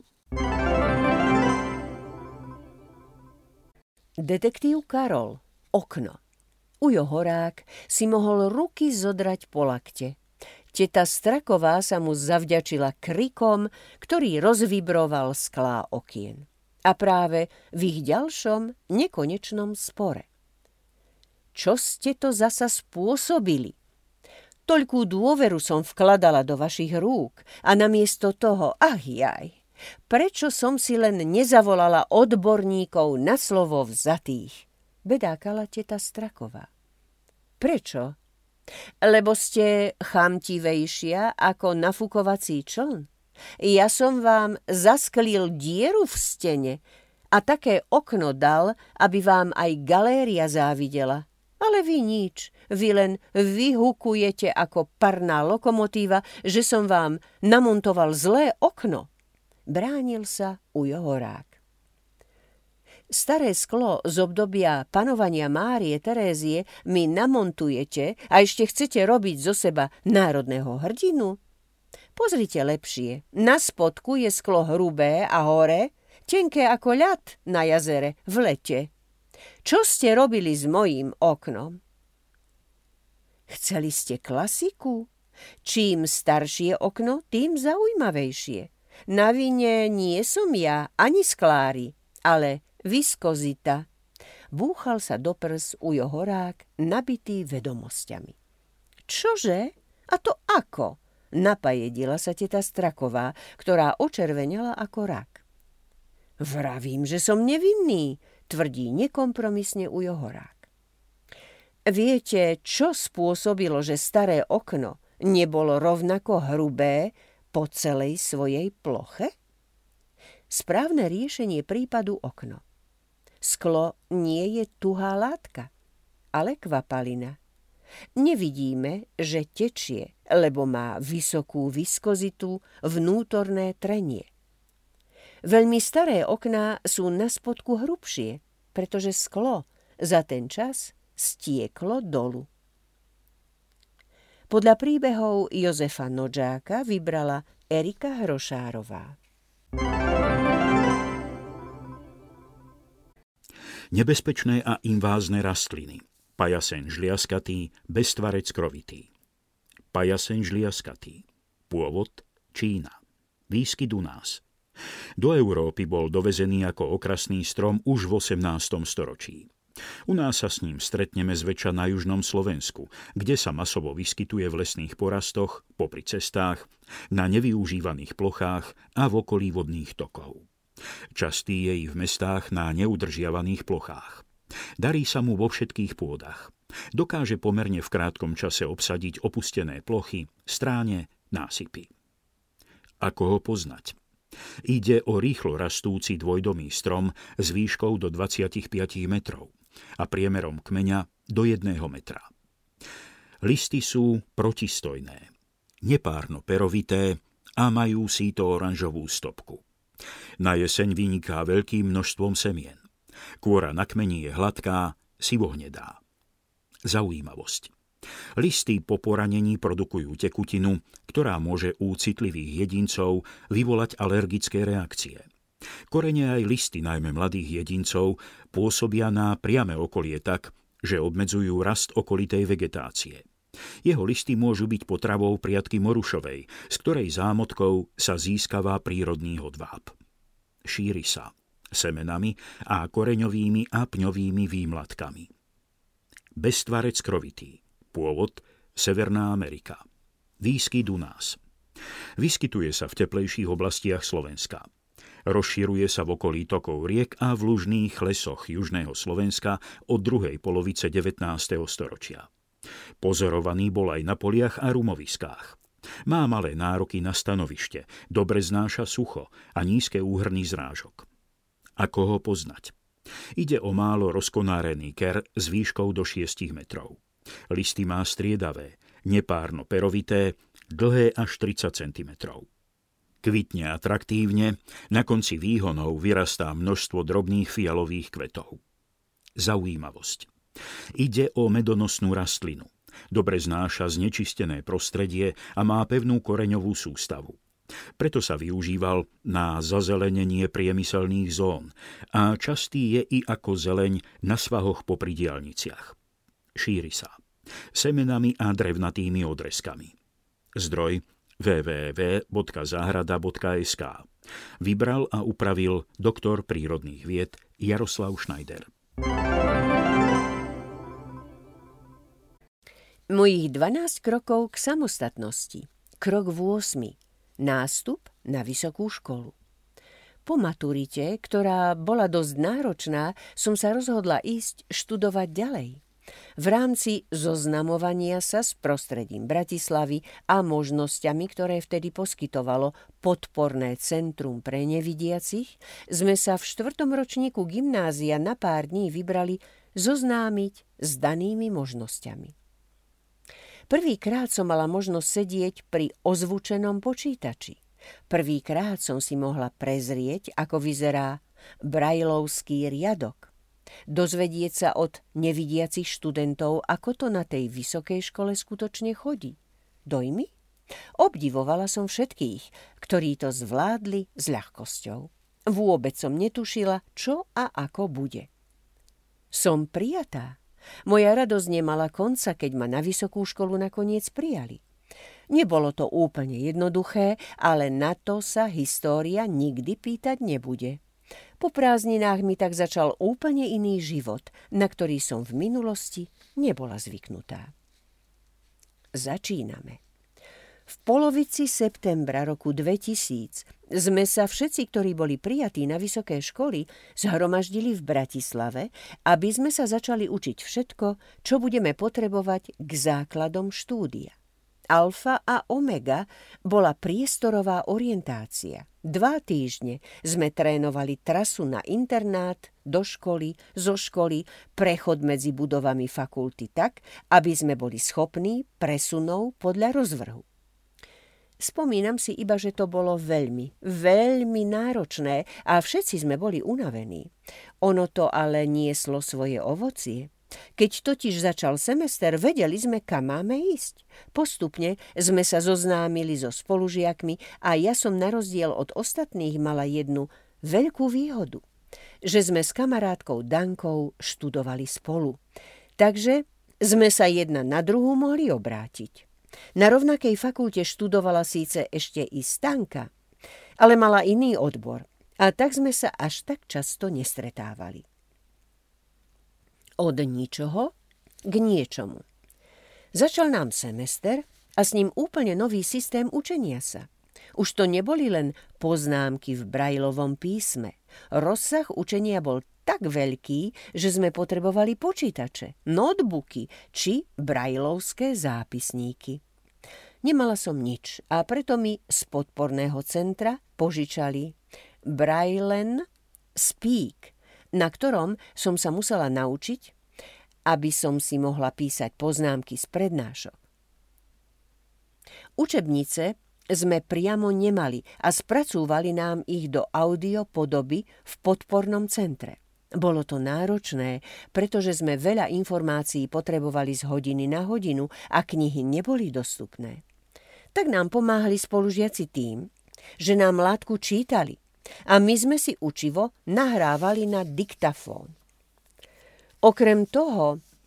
Detektív Karol. Okno. Ujo Horák si mohol ruky zodrať po lakte. Teta Straková sa mu zavďačila krikom, ktorý rozvibroval sklá okien. A práve v ich ďalšom nekonečnom spore. Čo ste to zasa spôsobili? Toľkú dôveru som vkladala do vašich rúk a namiesto toho, ach jaj, prečo som si len nezavolala odborníkov na slovo vzatých? Bedákala teta Straková. Prečo? Lebo ste chamtivejšia ako nafukovací čln? Ja som vám zasklil dieru v stene a také okno dal, aby vám aj galéria závidela. Ale vy nič, vy len vyhukujete ako parná lokomotíva, že som vám namontoval zlé okno. Bránil sa Ujo Horák. Staré sklo z obdobia panovania Márie Terézie mi namontujete a ešte chcete robiť zo seba národného hrdinu? Pozrite lepšie. Na spodku je sklo hrubé a hore tenké ako ľad na jazere v lete. Čo ste robili s mojím oknom? Chceli ste klasiku? Čím staršie okno, tým zaujímavejšie. Na vine nie som ja, ani sklári, ale viskozita. Búchal sa do prs Ujo Horák, nabitý vedomosťami. Čože? A to ako? Napajedila sa teta Straková, ktorá očervenela ako rak. Vravím, že som nevinný, tvrdí nekompromisne Ujo Horák. Viete, čo spôsobilo, že staré okno nebolo rovnako hrubé po celej svojej ploche? Správne riešenie prípadu okno. Sklo nie je tuhá látka, ale kvapalina. Nevidíme, že tečie, lebo má vysokú viskozitu, vnútorné trenie. Veľmi staré okná sú na spodku hrubšie, pretože sklo za ten čas stieklo dolu. Podľa príbehov Jozefa Nodžáka vybrala Erika Hrošárová. Nebezpečné a invázne rastliny. Pajasen žliaskatý, beztvarec krovitý. Pajasen žliaskatý. Pôvod Čína. Výskyt u nás. Do Európy bol dovezený ako okrasný strom už v osemnástom storočí. U nás sa s ním stretneme zväčša na južnom Slovensku, kde sa masovo vyskytuje v lesných porastoch, popri cestách, na nevyužívaných plochách a v okolí vodných tokov. Častý je i v mestách na neudržiavaných plochách. Darí sa mu vo všetkých pôdach. Dokáže pomerne v krátkom čase obsadiť opustené plochy, stráne, násypy. Ako ho poznať? Ide o rýchlo rastúci dvojdomý strom s výškou do dvadsaťpäť metrov a priemerom kmeňa do jedného metra. Listy sú protistojné, nepárno perovité a majú síto oranžovú stopku. Na jeseň vyniká veľkým množstvom semien. Kôra na kmeni je hladká, sivohnedá. Zaujímavosť. Listy po poranení produkujú tekutinu, ktorá môže u citlivých jedincov vyvolať alergické reakcie. Korene aj listy, najmä mladých jedincov, pôsobia na priame okolie tak, že obmedzujú rast okolitej vegetácie. Jeho listy môžu byť potravou priatky morušovej, z ktorej zámotkou sa získava prírodný hodváb. Šíri sa semenami a koreňovými a pňovými výmladkami. Beztvarec krovitý. Pôvod Severná Amerika. Výskyt u nás. Vyskytuje sa v teplejších oblastiach Slovenska. Rozširuje sa v okolí tokov riek a v lužných lesoch južného Slovenska od druhej polovice devätnásteho storočia. Pozorovaný bol aj na poliach a rumoviskách. Má malé nároky na stanovište, dobre znáša sucho a nízke úhrny zrážok. Ako ho poznať? Ide o málo rozkonárený ker s výškou do šiestich metrov. Listy má striedavé, nepárno perovité, dlhé až tridsať centimetrov. Kvitne atraktívne, na konci výhonov vyrastá množstvo drobných fialových kvetov. Zaujímavosť. Ide o medonosnú rastlinu. Dobre znáša znečistené prostredie a má pevnú koreňovú sústavu. Preto sa využíval na zazelenenie priemyselných zón a častý je i ako zeleň na svahoch popri diaľniciach. Šíri sa semenami a drevnatými odrezkami. Zdroj w w w bodka záhrada bodka es ká. Vybral a upravil doktor prírodných vied Jaroslav Schneider. Mojich dvanásť krokov k samostatnosti. Krok ôsmy. Nástup na vysokú školu. Po maturite, ktorá bola dosť náročná, som sa rozhodla ísť študovať ďalej. V rámci zoznamovania sa s prostredím Bratislavy a možnosťami, ktoré vtedy poskytovalo podporné centrum pre nevidiacich, sme sa v štvrtom ročníku gymnázia na pár dní vybrali zoznámiť s danými možnosťami. Prvýkrát som mala možnosť sedieť pri ozvučenom počítači. Prvýkrát som si mohla prezrieť, ako vyzerá brajlovský riadok. Dozvedieť sa od nevidiacich študentov, ako to na tej vysokej škole skutočne chodí. Dojmy? Obdivovala som všetkých, ktorí to zvládli s ľahkosťou. Vôbec som netušila, čo a ako bude. Som prijatá. Moja radosť nemala konca, keď ma na vysokú školu nakoniec prijali. Nebolo to úplne jednoduché, ale na to sa história nikdy pýtať nebude. Po prázdninách mi tak začal úplne iný život, na ktorý som v minulosti nebola zvyknutá. Začíname. V polovici septembra roku dvetisíc sme sa všetci, ktorí boli prijatí na vysoké školy, zhromaždili v Bratislave, aby sme sa začali učiť všetko, čo budeme potrebovať k základom štúdia. Alfa a omega bola priestorová orientácia. Dva týždne sme trénovali trasu na internát, do školy, zo školy, prechod medzi budovami fakulty tak, aby sme boli schopní presunov podľa rozvrhu. Spomínam si iba, že to bolo veľmi, veľmi náročné a všetci sme boli unavení. Ono to ale nieslo svoje ovocie. Keď totiž začal semester, vedeli sme, kam máme ísť. Postupne sme sa zoznámili so spolužiakmi a ja som na rozdiel od ostatných mala jednu veľkú výhodu, že sme s kamarátkou Dankou študovali spolu. Takže sme sa jedna na druhú mohli obrátiť. Na rovnakej fakulte študovala síce ešte i Stanka, ale mala iný odbor a tak sme sa až tak často nestretávali. Od ničoho k niečomu. Začal nám semester a s ním úplne nový systém učenia sa. Už to neboli len poznámky v brajlovom písme. Rozsah učenia bol tak veľký, že sme potrebovali počítače, notebooky či brajlovské zápisníky. Nemala som nič a preto mi z podporného centra požičali Braille Speak, na ktorom som sa musela naučiť, aby som si mohla písať poznámky z prednášok. Učebnice sme priamo nemali a spracúvali nám ich do audio podoby v podpornom centre. Bolo to náročné, pretože sme veľa informácií potrebovali z hodiny na hodinu a knihy neboli dostupné. Tak nám pomáhali spolužiaci tým, že nám látku čítali a my sme si učivo nahrávali na diktafón. Okrem toho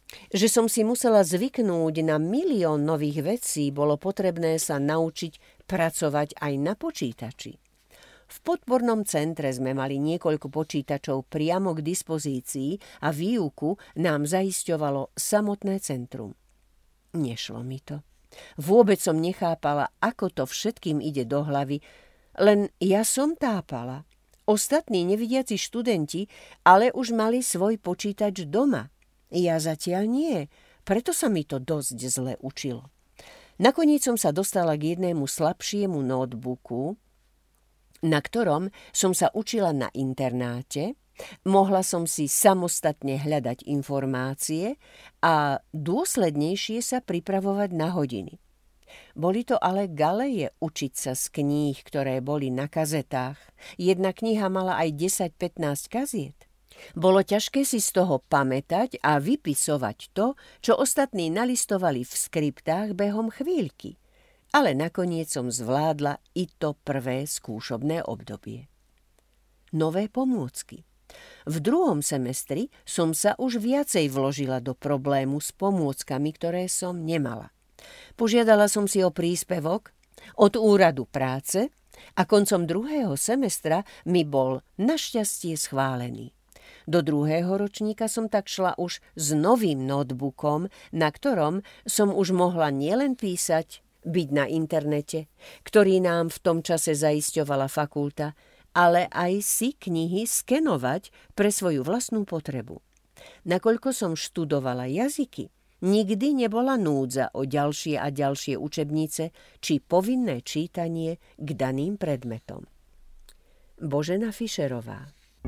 Že som si musela zvyknúť na milión nových vecí, bolo potrebné sa naučiť pracovať aj na počítači. V podpornom centre sme mali niekoľko počítačov priamo k dispozícii a výuku nám zaisťovalo samotné centrum. Nešlo mi to. Vôbec som nechápala, ako to všetkým ide do hlavy, len ja som tápala. Ostatní nevidiaci študenti ale už mali svoj počítač doma. Ja zatiaľ nie, preto sa mi to dosť zle učilo. Nakoniec som sa dostala k jednému slabšiemu notebooku, na ktorom som sa učila na internáte, mohla som si samostatne hľadať informácie a dôslednejšie sa pripravovať na hodiny. Boli to ale galeje učiť sa z kníh, ktoré boli na kazetách. Jedna kniha mala aj desať pätnásť kaziet. Bolo ťažké si z toho pamätať a vypisovať to, čo ostatní nalistovali v skriptách behom chvíľky. Ale nakoniec som zvládla i to prvé skúšobné obdobie. Nové pomôcky. V druhom semestri som sa už viacej vložila do problému s pomôckami, ktoré som nemala. Požiadala som si o príspevok od úradu práce a koncom druhého semestra mi bol našťastie schválený. Do druhého ročníka som tak šla už s novým notebookom, na ktorom som už mohla nielen písať, byť na internete, ktorý nám v tom čase zaisťovala fakulta, ale aj si knihy skenovať pre svoju vlastnú potrebu. Nakoľko som študovala jazyky, nikdy nebola núdza o ďalšie a ďalšie učebnice či povinné čítanie k daným predmetom. Božena Fischerová.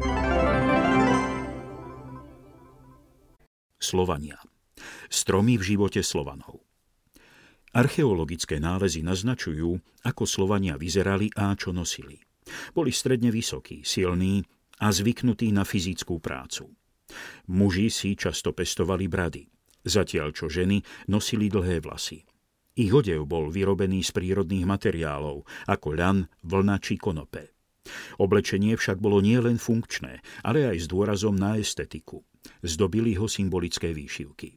Slovania. Stromy v živote Slovanov. Archeologické nálezy naznačujú, ako Slovania vyzerali a čo nosili. Boli stredne vysokí, silní a zvyknutí na fyzickú prácu. Muži si často pestovali brady, zatiaľ čo ženy nosili dlhé vlasy. Ich odev bol vyrobený z prírodných materiálov, ako ľan, vlna či konope. Oblečenie však bolo nielen funkčné, ale aj s dôrazom na estetiku. Zdobili ho symbolické výšivky.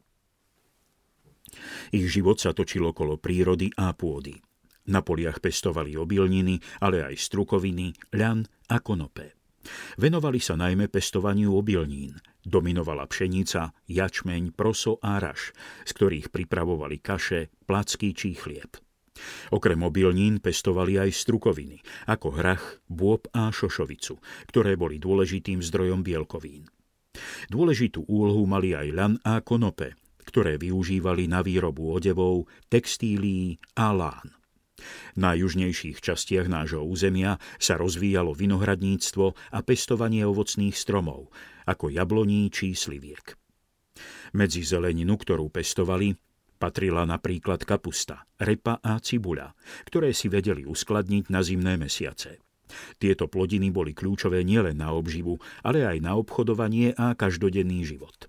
Ich život sa točil okolo prírody a pôdy. Na poliach pestovali obilniny, ale aj strukoviny, ľan a konope. Venovali sa najmä pestovaniu obilnín. Dominovala pšenica, jačmeň, proso a raž, z ktorých pripravovali kaše, placky či chlieb. Okrem obilnín pestovali aj strukoviny, ako hrach, bôb a šošovicu, ktoré boli dôležitým zdrojom bielkovín. Dôležitú úlohu mali aj ľan a konope, ktoré využívali na výrobu odevov, textílií a lán. Na južnejších častiach nášho územia sa rozvíjalo vinohradníctvo a pestovanie ovocných stromov, ako jabloní či sliviek. Medzi zeleninu, ktorú pestovali, patrila napríklad kapusta, repa a cibuľa, ktoré si vedeli uskladniť na zimné mesiace. Tieto plodiny boli kľúčové nielen na obživu, ale aj na obchodovanie a každodenný život.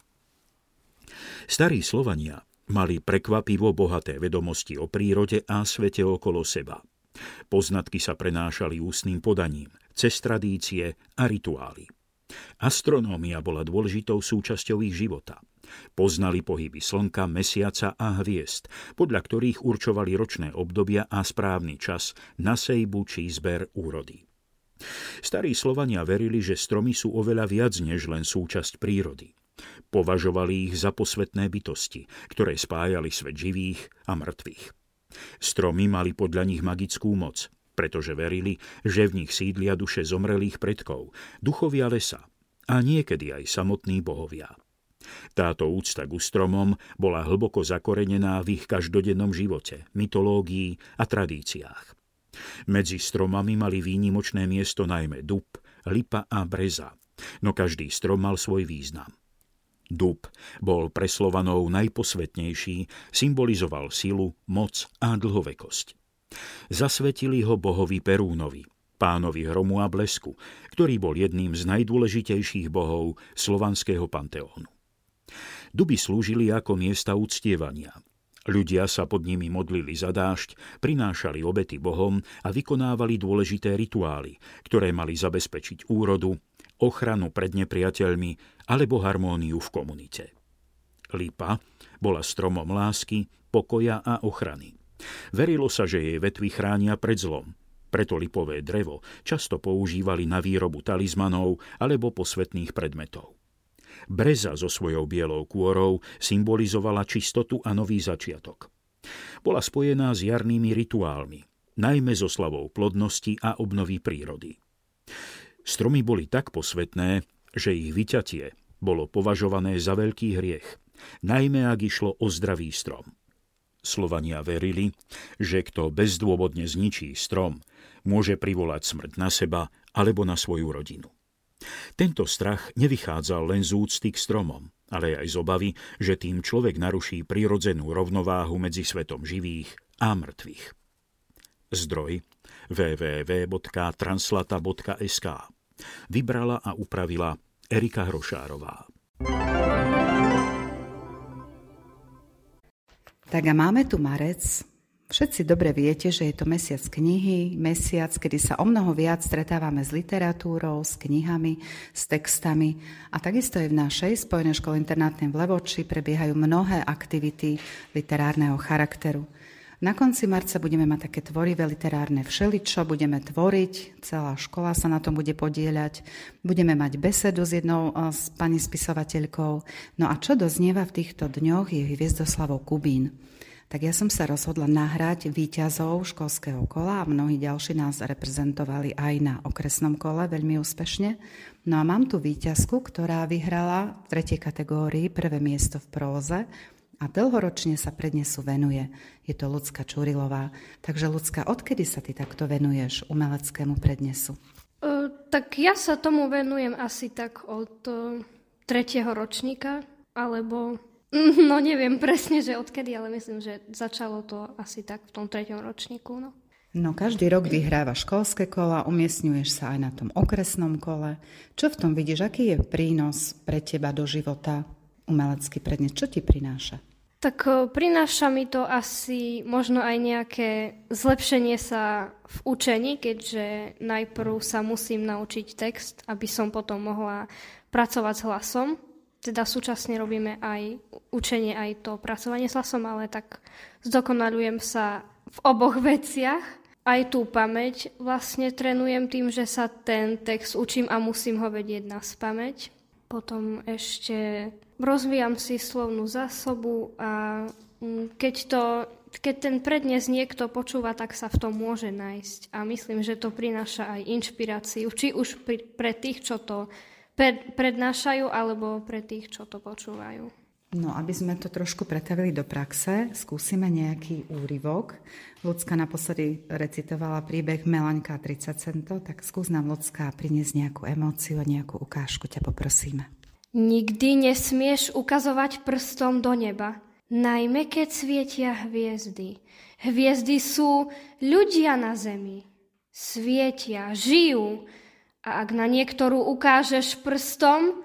Starí Slovania mali prekvapivo bohaté vedomosti o prírode a svete okolo seba. Poznatky sa prenášali ústnym podaním, cez tradície a rituály. Astronómia bola dôležitou súčasťou ich života. Poznali pohyby slnka, mesiaca a hviezd, podľa ktorých určovali ročné obdobia a správny čas na sejbu či zber úrody. Starí Slovania verili, že stromy sú oveľa viac než len súčasť prírody. Považovali ich za posvetné bytosti, ktoré spájali svet živých a mŕtvych. Stromy mali podľa nich magickú moc, pretože verili, že v nich sídlia duše zomrelých predkov, duchovia lesa a niekedy aj samotní bohovia. Táto úcta ku stromom bola hlboko zakorenená v ich každodennom živote, mytológii a tradíciách. Medzi stromami mali výnimočné miesto najmä dub, lipa a breza, no každý strom mal svoj význam. Dub bol pre Slovanov najposvetnejší, symbolizoval silu, moc a dlhovekosť. Zasvetili ho bohovi Perúnovi, pánovi hromu a blesku, ktorý bol jedným z najdôležitejších bohov slovanského panteónu. Duby slúžili ako miesta uctievania. Ľudia sa pod nimi modlili za dážď, prinášali obety bohom a vykonávali dôležité rituály, ktoré mali zabezpečiť úrodu, ochranu pred nepriateľmi alebo harmóniu v komunite. Lipa bola stromom lásky, pokoja a ochrany. Verilo sa, že jej vetvy chránia pred zlom. Preto lipové drevo často používali na výrobu talizmanov alebo posvätných predmetov. Breza so svojou bielou kôrou symbolizovala čistotu a nový začiatok. Bola spojená s jarnými rituálmi, najmä so slavou plodnosti a obnovy prírody. Stromy boli tak posvätné, že ich vyťatie bolo považované za veľký hriech, najmä ak išlo o zdravý strom. Slovania verili, že kto bezdôvodne zničí strom, môže privolať smrť na seba alebo na svoju rodinu. Tento strach nevychádzal len z úcty k stromom, ale aj z obavy, že tým človek naruší prirodzenú rovnováhu medzi svetom živých a mŕtvych. Zdroj w w w bodka translata bodka es ká vybrala a upravila Erika Hrošárová. Tak a máme tu marec. Všetci dobre viete, že je to mesiac knihy, mesiac, kedy sa o mnoho viac stretávame s literatúrou, s knihami, s textami. A takisto aj v našej Spojenej škole internátnej v Levoči prebiehajú mnohé aktivity literárneho charakteru. Na konci marca budeme mať také tvorivé literárne všeličo, budeme tvoriť, celá škola sa na tom bude podieľať, budeme mať besedu s jednou s pani spisovateľkou. No a čo doznieva v týchto dňoch je Hviezdoslavov Kubín. Tak ja som sa rozhodla nahrať víťazov školského kola a mnohí ďalší nás reprezentovali aj na okresnom kole veľmi úspešne. No a mám tu víťazku, ktorá vyhrala v tretej kategórii prvé miesto v próze a dlhoročne sa prednesu venuje. Je to Ľudská Čurilová. Takže Ľudská, odkedy sa ty takto venuješ umeleckému prednesu? Uh, tak ja sa tomu venujem asi tak od uh, tretieho ročníka, alebo no neviem presne, že odkedy, ale myslím, že začalo to asi tak v tom treťom ročníku. No, no každý rok vyhrávaš školské kola, umiestňuješ sa aj na tom okresnom kole. Čo v tom vidíš? Aký je prínos pre teba do života umelecký prednes? Čo ti prináša? Tak prináša mi to asi možno aj nejaké zlepšenie sa v učení, keďže najprv sa musím naučiť text, aby som potom mohla pracovať s hlasom. Teda súčasne robíme aj učenie, aj to pracovanie s hlasom, ale tak zdokonalujem sa v oboch veciach. Aj tú pamäť vlastne trénujem tým, že sa ten text učím a musím ho vedieť naspamäť. Potom ešte rozvíjam si slovnú zásobu a keď, to, keď ten prednes niekto počúva, tak sa v tom môže nájsť. A myslím, že to prináša aj inšpiráciu, či už pre tých, čo to prednášajú, alebo pre tých, čo to počúvajú. No, aby sme to trošku pretavili do praxe, skúsime nejaký úryvok. Ľudská naposledy recitovala príbeh Melaňka tridsať centov, tak skús nám, Ľudská, priniesť nejakú emóciu a nejakú ukážku, ťa poprosíme. Nikdy nesmieš ukazovať prstom do neba, najmä keď svietia hviezdy. Hviezdy sú ľudia na zemi. Svietia, žijú. A ak na niektorú ukážeš prstom,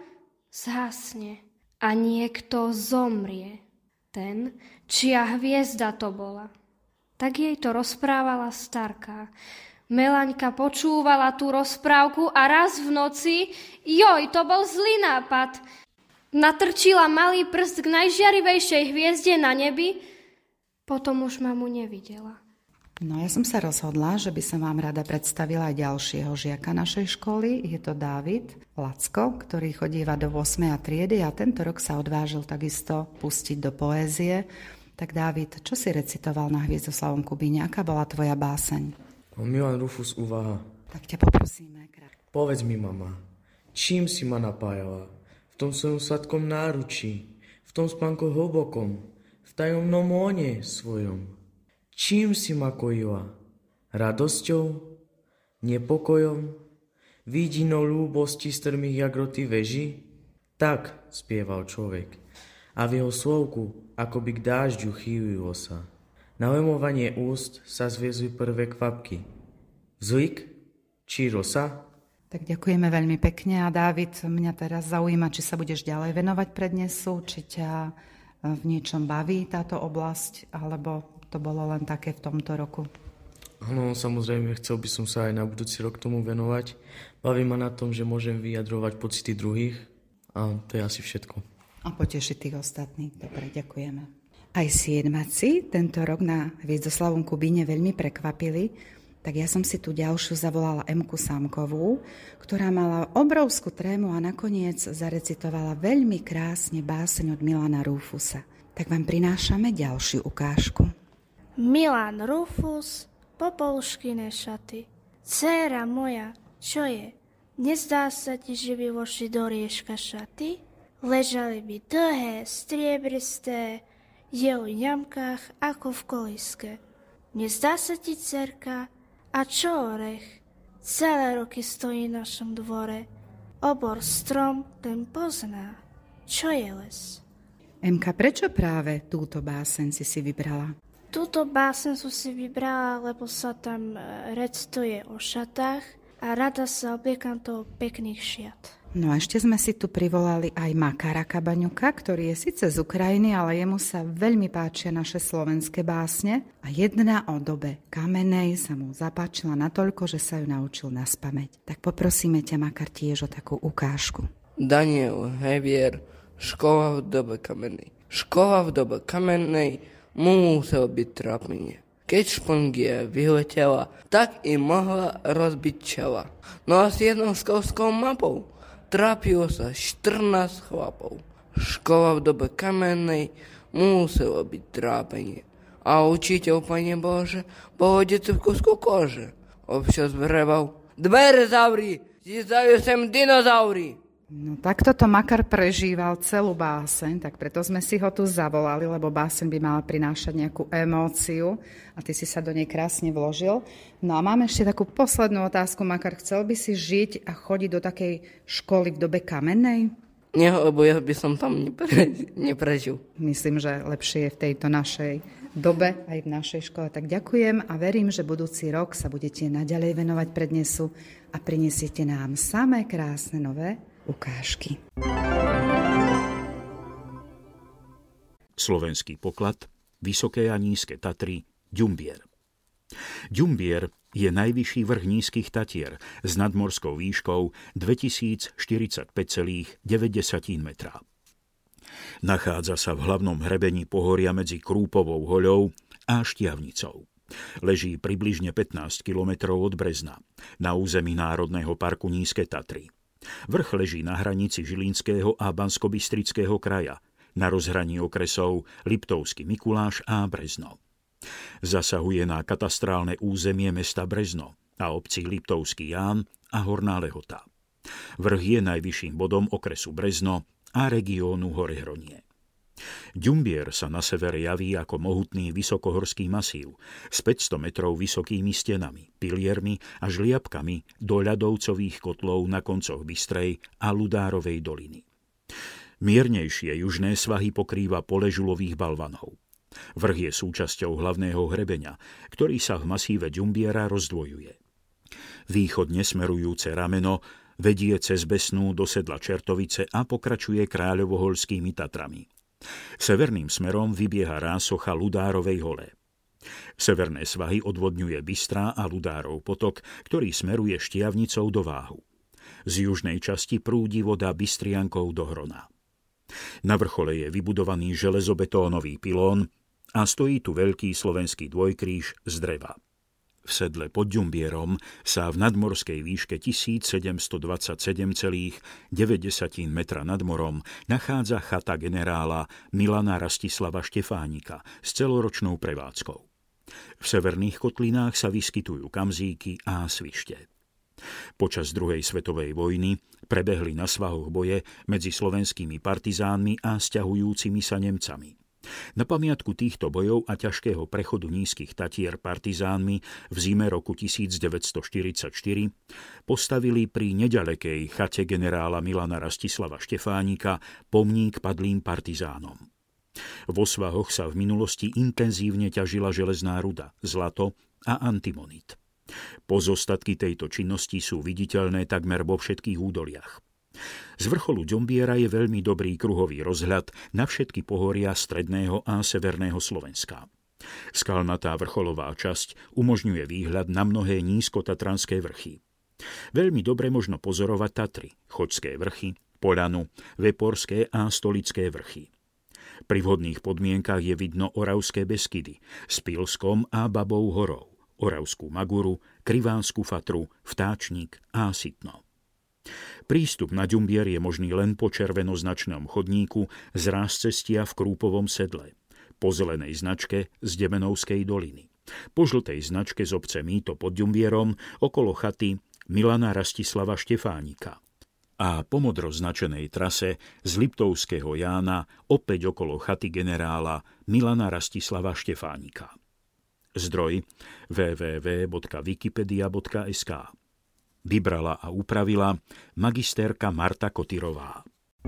zhasne a niekto zomrie. Ten, čia hviezda to bola. Tak jej to rozprávala starka. Melaňka počúvala tú rozprávku a raz v noci, joj, to bol zlý nápad. Natrčila malý prst k najžiarivejšej hviezde na nebi, potom už mamu nevidela. No ja som sa rozhodla, že by som vám rada predstavila aj ďalšieho žiaka našej školy. Je to Dávid Lacko, ktorý chodíva do ôsmej triedy a tento rok sa odvážil takisto pustiť do poézie. Tak Dávid, čo si recitoval na Hviezdoslavom Kubíne? Aká bola tvoja báseň? Milan Rufus, úvaha. Tak ťa poprosíme. Povedz mi, mama, čím si ma napájala? V tom svojom sladkom náručí, v tom spánku hlbokom, v tajomnom lone svojom. Čím si ma kojila? Radosťou? Nepokojom? Vidinou ľúbosti strmých jagroty veží? Tak spieval človek. A v jeho slovku akoby k dážďu chýlilo sa. Na lemovanie úst sa zviezli prvé kvapky. Vzlik? Či rosa? Tak ďakujeme veľmi pekne a Dávid, mňa teraz zaujíma, či sa budeš ďalej venovať prednesu, či ťa v niečom baví táto oblasť, alebo to bolo len také v tomto roku? Áno, samozrejme, chcel by som sa aj na budúci rok tomu venovať. Baví ma na tom, že môžem vyjadrovať pocity druhých a to je asi všetko. A potešiť tých ostatných. Dobre, ďakujeme. Aj siedmaci tento rok na Hviezdoslavom Kubíne veľmi prekvapili, tak ja som si tu ďalšiu zavolala Emku Samkovú, ktorá mala obrovskú trému a nakoniec zarecitovala veľmi krásne báseň od Milana Rufusa. Tak vám prinášame ďalšiu ukážku. Milan Rufus, popoluškine šaty. Dcéra moja, čo je? Nezdá sa ti, že by vošli do rieška šaty? Ležali by dlhé, striebristé, je o ňamkách ako v koliske. Nezdá sa ti, dcerka? A čo orech? Celé roky stojí v našom dvore. Obor strom ten pozná. Čo je les? Emka, prečo práve túto báseň si si vybrala? Túto báseň som si vybrala, lebo sa tam recituje o šatách a rada sa obliekam do pekných šiat. No a ešte sme si tu privolali aj Makara Kabaňuka, ktorý je síce z Ukrajiny, ale jemu sa veľmi páčia naše slovenské básne a jedna o dobe kamenej sa mu zapáčila natoľko, že sa ju naučil naspamäť. Tak poprosíme ťa, Makar, tiež o takú ukážku. Daniel Hevier, Škola v dobe kamenej. Škola v dobe kamenej mu muselo byť trápenie. Keď špongia vyletela, tak i mohla rozbiť čela. No a s jednou školskou mapou trápilo sa štrnásť chlapov. Škola v dobe kamennej muselo byť trápenie. A učiteľ, Pane Bože, bol decu v kusku kože. Občas vreval: dvere zavri, zjezdajú sem dinozauri. No takto to Makar prežíval celú báseň, tak preto sme si ho tu zavolali, lebo báseň by mala prinášať nejakú emóciu a ty si sa do nej krásne vložil. No a máme ešte takú poslednú otázku, Makar. Chcel by si žiť a chodiť do takej školy v dobe kamennej? Nie, lebo ja by som tam nepre, neprežil. Myslím, že lepšie je v tejto našej dobe aj v našej škole. Tak ďakujem a verím, že budúci rok sa budete naďalej venovať prednesu a prinesiete nám samé krásne nové ukážky. Slovenský poklad, Vysoké a Nízke Tatry, Ďumbier. Ďumbier je najvyšší vrch Nízkych Tatier s nadmorskou výškou dvetisícštyridsaťpäť celá deväť metra. Nachádza sa v hlavnom hrebení pohoria medzi Krúpovou hoľou a Štiavnicou. Leží približne pätnásť kilometrov od Brezna, na území Národného parku Nízke Tatry. Vrch leží na hranici Žilinského a Banskobystrického kraja, na rozhraní okresov Liptovský Mikuláš a Brezno. Zasahuje na katastrálne územie mesta Brezno a obcí Liptovský Ján a Horná Lehota. Vrch je najvyšším bodom okresu Brezno a regiónu Horehronie. Ďumbier sa na severe javí ako mohutný vysokohorský masív s päťsto metrov vysokými stenami, piliermi a žliapkami do ľadovcových kotlov na koncoch Bystrej a Ludárovej doliny. Miernejšie južné svahy pokrýva pole žulových balvanov. Vrch je súčasťou hlavného hrebeňa, ktorý sa v masíve Ďumbiera rozdvojuje. Východne smerujúce rameno vedie cez Besnú do sedla Čertovice a pokračuje Kráľovoholskými Tatrami. Severným smerom vybieha rásocha Ludárovej hole. Severné svahy odvodňuje Bystrá a Ludárov potok, ktorý smeruje Štiavnicou do Váhu. Z južnej časti prúdi voda Bystriankou do Hrona. Na vrchole je vybudovaný železobetónový pilón a stojí tu veľký slovenský dvojkríž z dreva. V sedle pod Ďumbierom sa v nadmorskej výške tisícsedemstodvadsaťsedem celá deväť metra nad morom nachádza chata generála Milana Rastislava Štefánika s celoročnou prevádzkou. V severných kotlinách sa vyskytujú kamzíky a svište. Počas druhej svetovej vojny prebehli na svahoch boje medzi slovenskými partizánmi a sťahujúcimi sa Nemcami. Na pamiatku týchto bojov a ťažkého prechodu Nízkych Tatier partizánmi v zime roku devätnásťstoštyridsaťštyri postavili pri neďalekej chate generála Milana Rastislava Štefánika pomník padlým partizánom. Vo svahoch sa v minulosti intenzívne ťažila železná ruda, zlato a antimonit. Pozostatky tejto činnosti sú viditeľné takmer vo všetkých údoliach. Z vrcholu Ďumbiera je veľmi dobrý kruhový rozhľad na všetky pohoria stredného a severného Slovenska. Skalnatá vrcholová časť umožňuje výhľad na mnohé nízkotatranské vrchy. Veľmi dobre možno pozorovať Tatry, Choďské vrchy, Poľanu, Veporské a Stolické vrchy. Pri vhodných podmienkach je vidno Oravské Beskydy s Pilskom a Babou horou, Oravskú Maguru, Krivánsku Fatru, Vtáčnik a Sitno. Prístup na Ďumbier je možný len po červenoznačnom chodníku z rázcestia v Krúpovom sedle, po zelenej značke z Demenovskej doliny, po žltej značke z obce Mýto pod Ďumbierom okolo chaty Milana Rastislava Štefánika a po modro značenej trase z Liptovského Jána opäť okolo chaty generála Milana Rastislava Štefánika. Zdroj w w w bodka wikipedia bodka es ká. Vybrala a upravila magistérka Marta Kotyrová.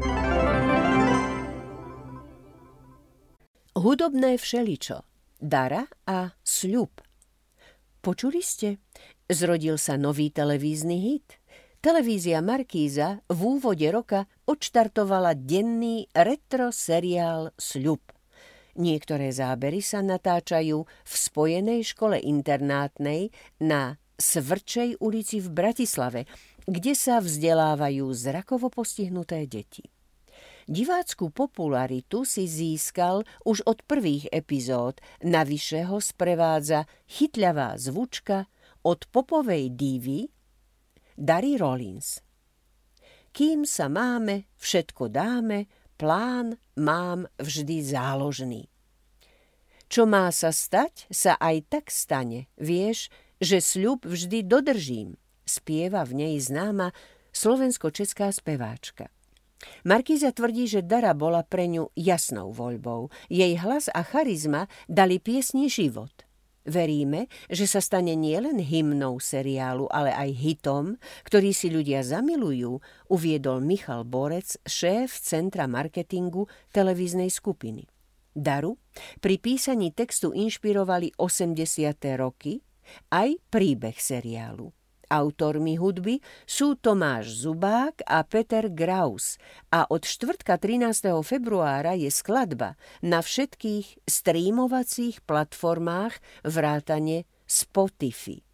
Hudobné všeličo, dara a sľub. Počuli ste? Zrodil sa nový televízny hit. Televízia Markíza v úvode roka odštartovala denný retro seriál Sľub. Niektoré zábery sa natáčajú v Spojenej škole internátnej na Svrčej ulici v Bratislave, kde sa vzdelávajú zrakovo postihnuté deti. Divácku popularitu si získal už od prvých epizód, navyše ho sprevádza chytľavá zvučka od popovej divy Dary Rollins. Kým sa máme, všetko dáme, plán mám vždy záložný. Čo má sa stať, sa aj tak stane, vieš, že sľub vždy dodržím, spieva v nej známa slovensko-česká speváčka. Markíza tvrdí, že Dara bola pre ňu jasnou voľbou. Jej hlas a charizma dali piesni život. Veríme, že sa stane nielen hymnou seriálu, ale aj hitom, ktorý si ľudia zamilujú, uviedol Michal Borec, šéf Centra marketingu televíznej skupiny. Daru pri písaní textu inšpirovali osemdesiate roky, aj príbeh seriálu. Autormi hudby sú Tomáš Zubák a Peter Graus a od štvrtka trinásteho februára je skladba na všetkých streamovacích platformách vrátane Spotify.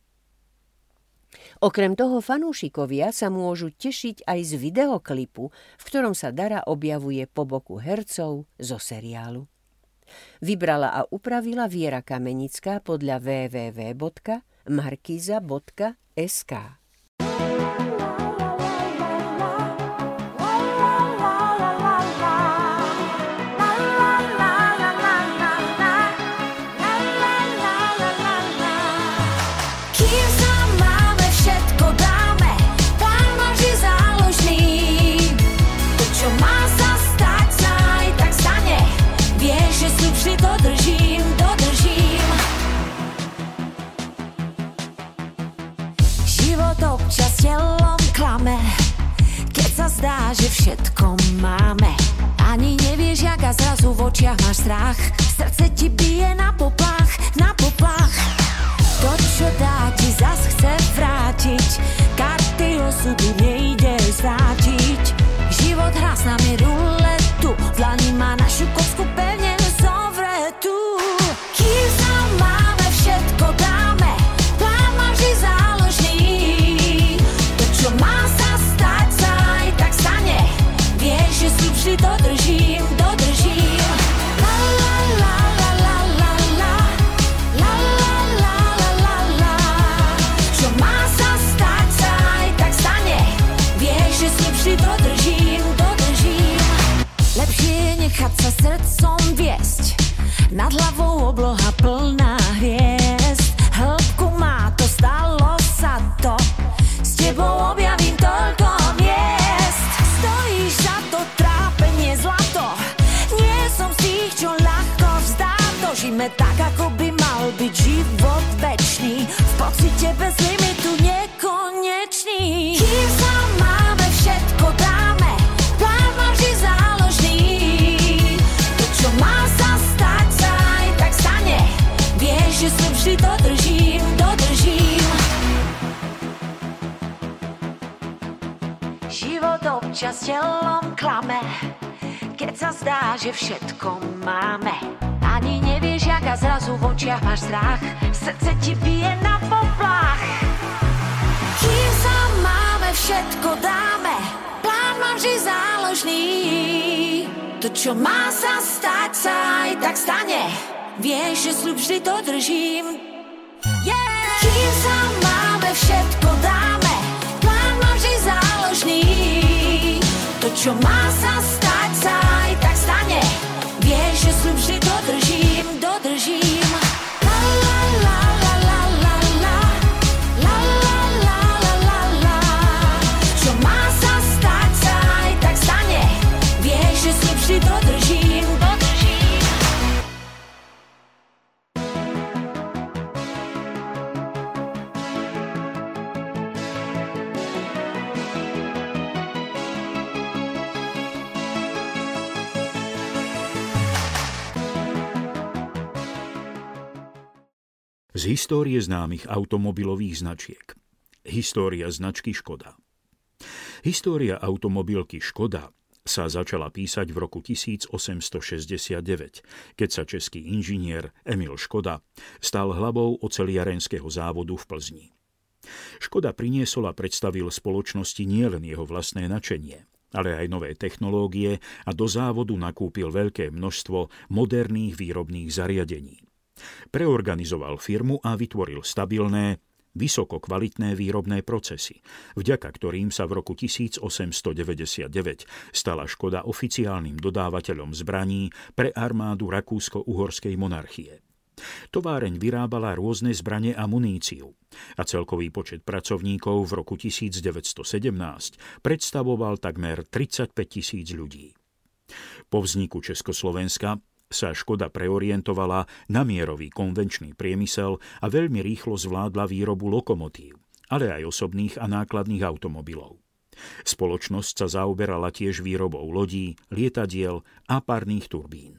Okrem toho fanúšikovia sa môžu tešiť aj z videoklipu, v ktorom sa Dara objavuje po boku hercov zo seriálu. Vybrala a upravila Viera Kamenická podľa w w w bodka markiza bodka es ká. Občas telom klame, keď sa zdá, že všetko máme. Ani nevieš, jak a zrazu v očiach máš strach. Srdce ti bije na poplach, na poplach. To, čo dá, ti zas chce vrátiť. Karty osudu nejde zvrátiť. Život hrá s nami ruletu, v dlani má našu kocku pevne zovretú. Kým sa máme, všetko dáme, plán má vždy záložný. Čo má sa stať, sa aj tak stane. Vieš, že si vždy dodržím, dodržím. La la la la la la la. La la la la la la. Čo má sa stať, sa aj tak stane. Vieš, že si vždy dodržím, dodržím. Lepšie je nechať sa srdcom viesť. Nad hlavou obloha plná hviezd. Hĺbku má to, stalo sa to. S tebou objavím toľko miest. Stojíš za to trápenie zlato. Nie som z tých, čo ľahko vzdá. Dožíme tak, ako by mal byť život večný. V pocite bez limitu nekonečný. Kým sa máme, všetko dáme. Plán má vždy záložný. To, čo má sa stať, sa aj tak stane. Vieš, že sa vždy dodržím, dodržím. Život občas telom klame, keď sa zdá, že všetko máme. Ani nevieš, jak a zrazu v očiach máš strach. Srdce ti bije na poplach. Kým sa máme, všetko dáme. Plán má mám vždy záložný. To, čo má sa stať, sa aj tak stane. Vieš, že sľub vždy dodržím. Yeah. Kým sa máme, všetko dáme. Plán mám vždy záložný. To, čo má sa stať, sa aj tak stane. Vieš, že sľub vždy dodržím, dodržím. La la la la la la la. La la la la la la. Čo má sa stať, sa aj tak stane. Vieš, že sľub vždy dodržím, dodržím. Z histórie známych automobilových značiek. História značky Škoda. História automobilky Škoda sa začala písať v roku tisíc osemsto šesťdesiatdeväť, keď sa český inžinier Emil Škoda stal hlavou oceliarenského závodu v Plzni. Škoda priniesol a predstavil spoločnosti nielen jeho vlastné nadšenie, ale aj nové technológie a do závodu nakúpil veľké množstvo moderných výrobných zariadení. Preorganizoval firmu a vytvoril stabilné, vysoko kvalitné výrobné procesy, vďaka ktorým sa v roku tisíc osemsto deväťdesiatdeväť stala Škoda oficiálnym dodávateľom zbraní pre armádu Rakúsko-Uhorskej monarchie. Továreň vyrábala rôzne zbrane a muníciu a celkový počet pracovníkov v roku tisíc deväťsto sedemnásť predstavoval takmer tridsaťpäť tisíc ľudí. Po vzniku Československa sa Škoda preorientovala na mierový konvenčný priemysel a veľmi rýchlo zvládla výrobu lokomotív, ale aj osobných a nákladných automobilov. Spoločnosť sa zaoberala tiež výrobou lodí, lietadiel a parných turbín.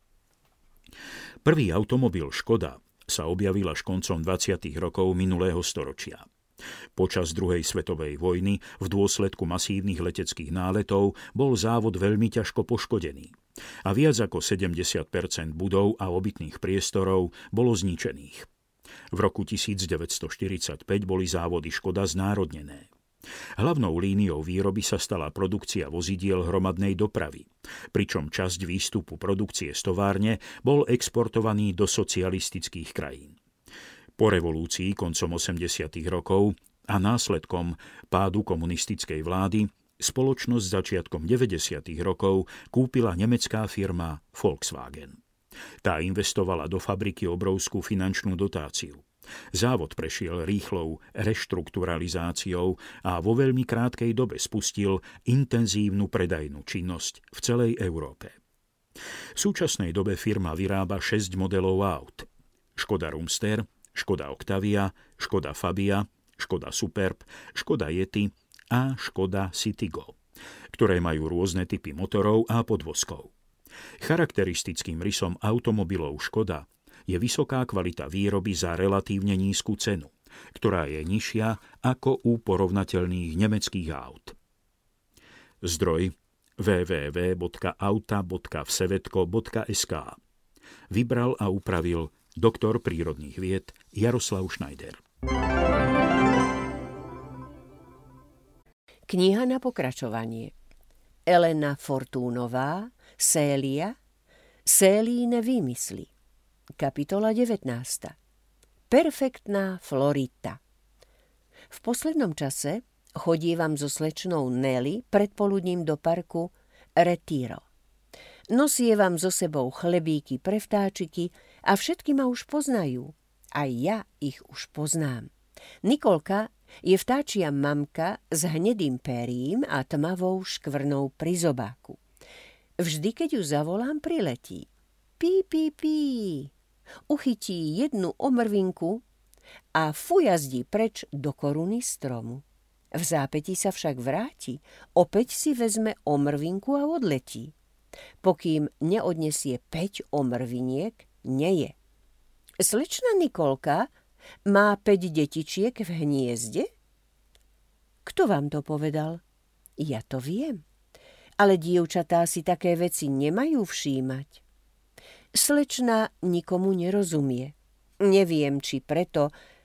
Prvý automobil Škoda sa objavil až koncom dvadsiatych rokov minulého storočia. Počas druhej svetovej vojny v dôsledku masívnych leteckých náletov bol závod veľmi ťažko poškodený a viac ako sedemdesiat percent budov a obytných priestorov bolo zničených. V roku tisíc deväťsto štyridsaťpäť boli závody Škoda znárodnené. Hlavnou líniou výroby sa stala produkcia vozidiel hromadnej dopravy, pričom časť výstupu produkcie z továrne bol exportovaný do socialistických krajín. Po revolúcii koncom osemdesiatych rokov a následkom pádu komunistickej vlády spoločnosť začiatkom deväťdesiatych rokov kúpila nemecká firma Volkswagen. Tá investovala do fabriky obrovskú finančnú dotáciu. Závod prešiel rýchlou reštrukturalizáciou a vo veľmi krátkej dobe spustil intenzívnu predajnú činnosť v celej Európe. V súčasnej dobe firma vyrába šesť modelov aut. Škoda Rumster, Škoda Octavia, Škoda Fabia, Škoda Superb, Škoda Yeti a Škoda Citigo, ktoré majú rôzne typy motorov a podvozkov. Charakteristickým rysom automobilov Škoda je vysoká kvalita výroby za relatívne nízku cenu, ktorá je nižšia ako u porovnateľných nemeckých aut. Zdroj w w w bodka auta bodka vsevetko bodka es ká. Vybral a upravil doktor prírodných vied Jaroslav Schneider. Kniha na pokračovanie. Elena Fortúnová, Célia, Célíne výmysly. Kapitola devätnásta. Perfektná Florita. V poslednom čase chodívam so slečnou Nelly predpoludním do parku Retiro. Nosievam so sebou chlebíky pre vtáčiky a všetky ma už poznajú. Aj ja ich už poznám. Nikolka je vtáčia mamka s hnedým perím a tmavou škvrnou pri zobáku. Vždy, keď ju zavolám, priletí. Pí, pí, pí. Uchytí jednu omrvinku a fujazdí preč do koruny stromu. V zápätí sa však vráti, opäť si vezme omrvinku a odletí. Pokým neodnesie päť omrviniek, neje. Slečna Nikolka má päť detičiek v hniezde? Kto vám to povedal? Ja to viem. Ale dievčatá si také veci nemajú všímať. Slečna nikomu nerozumie. Neviem, či preto,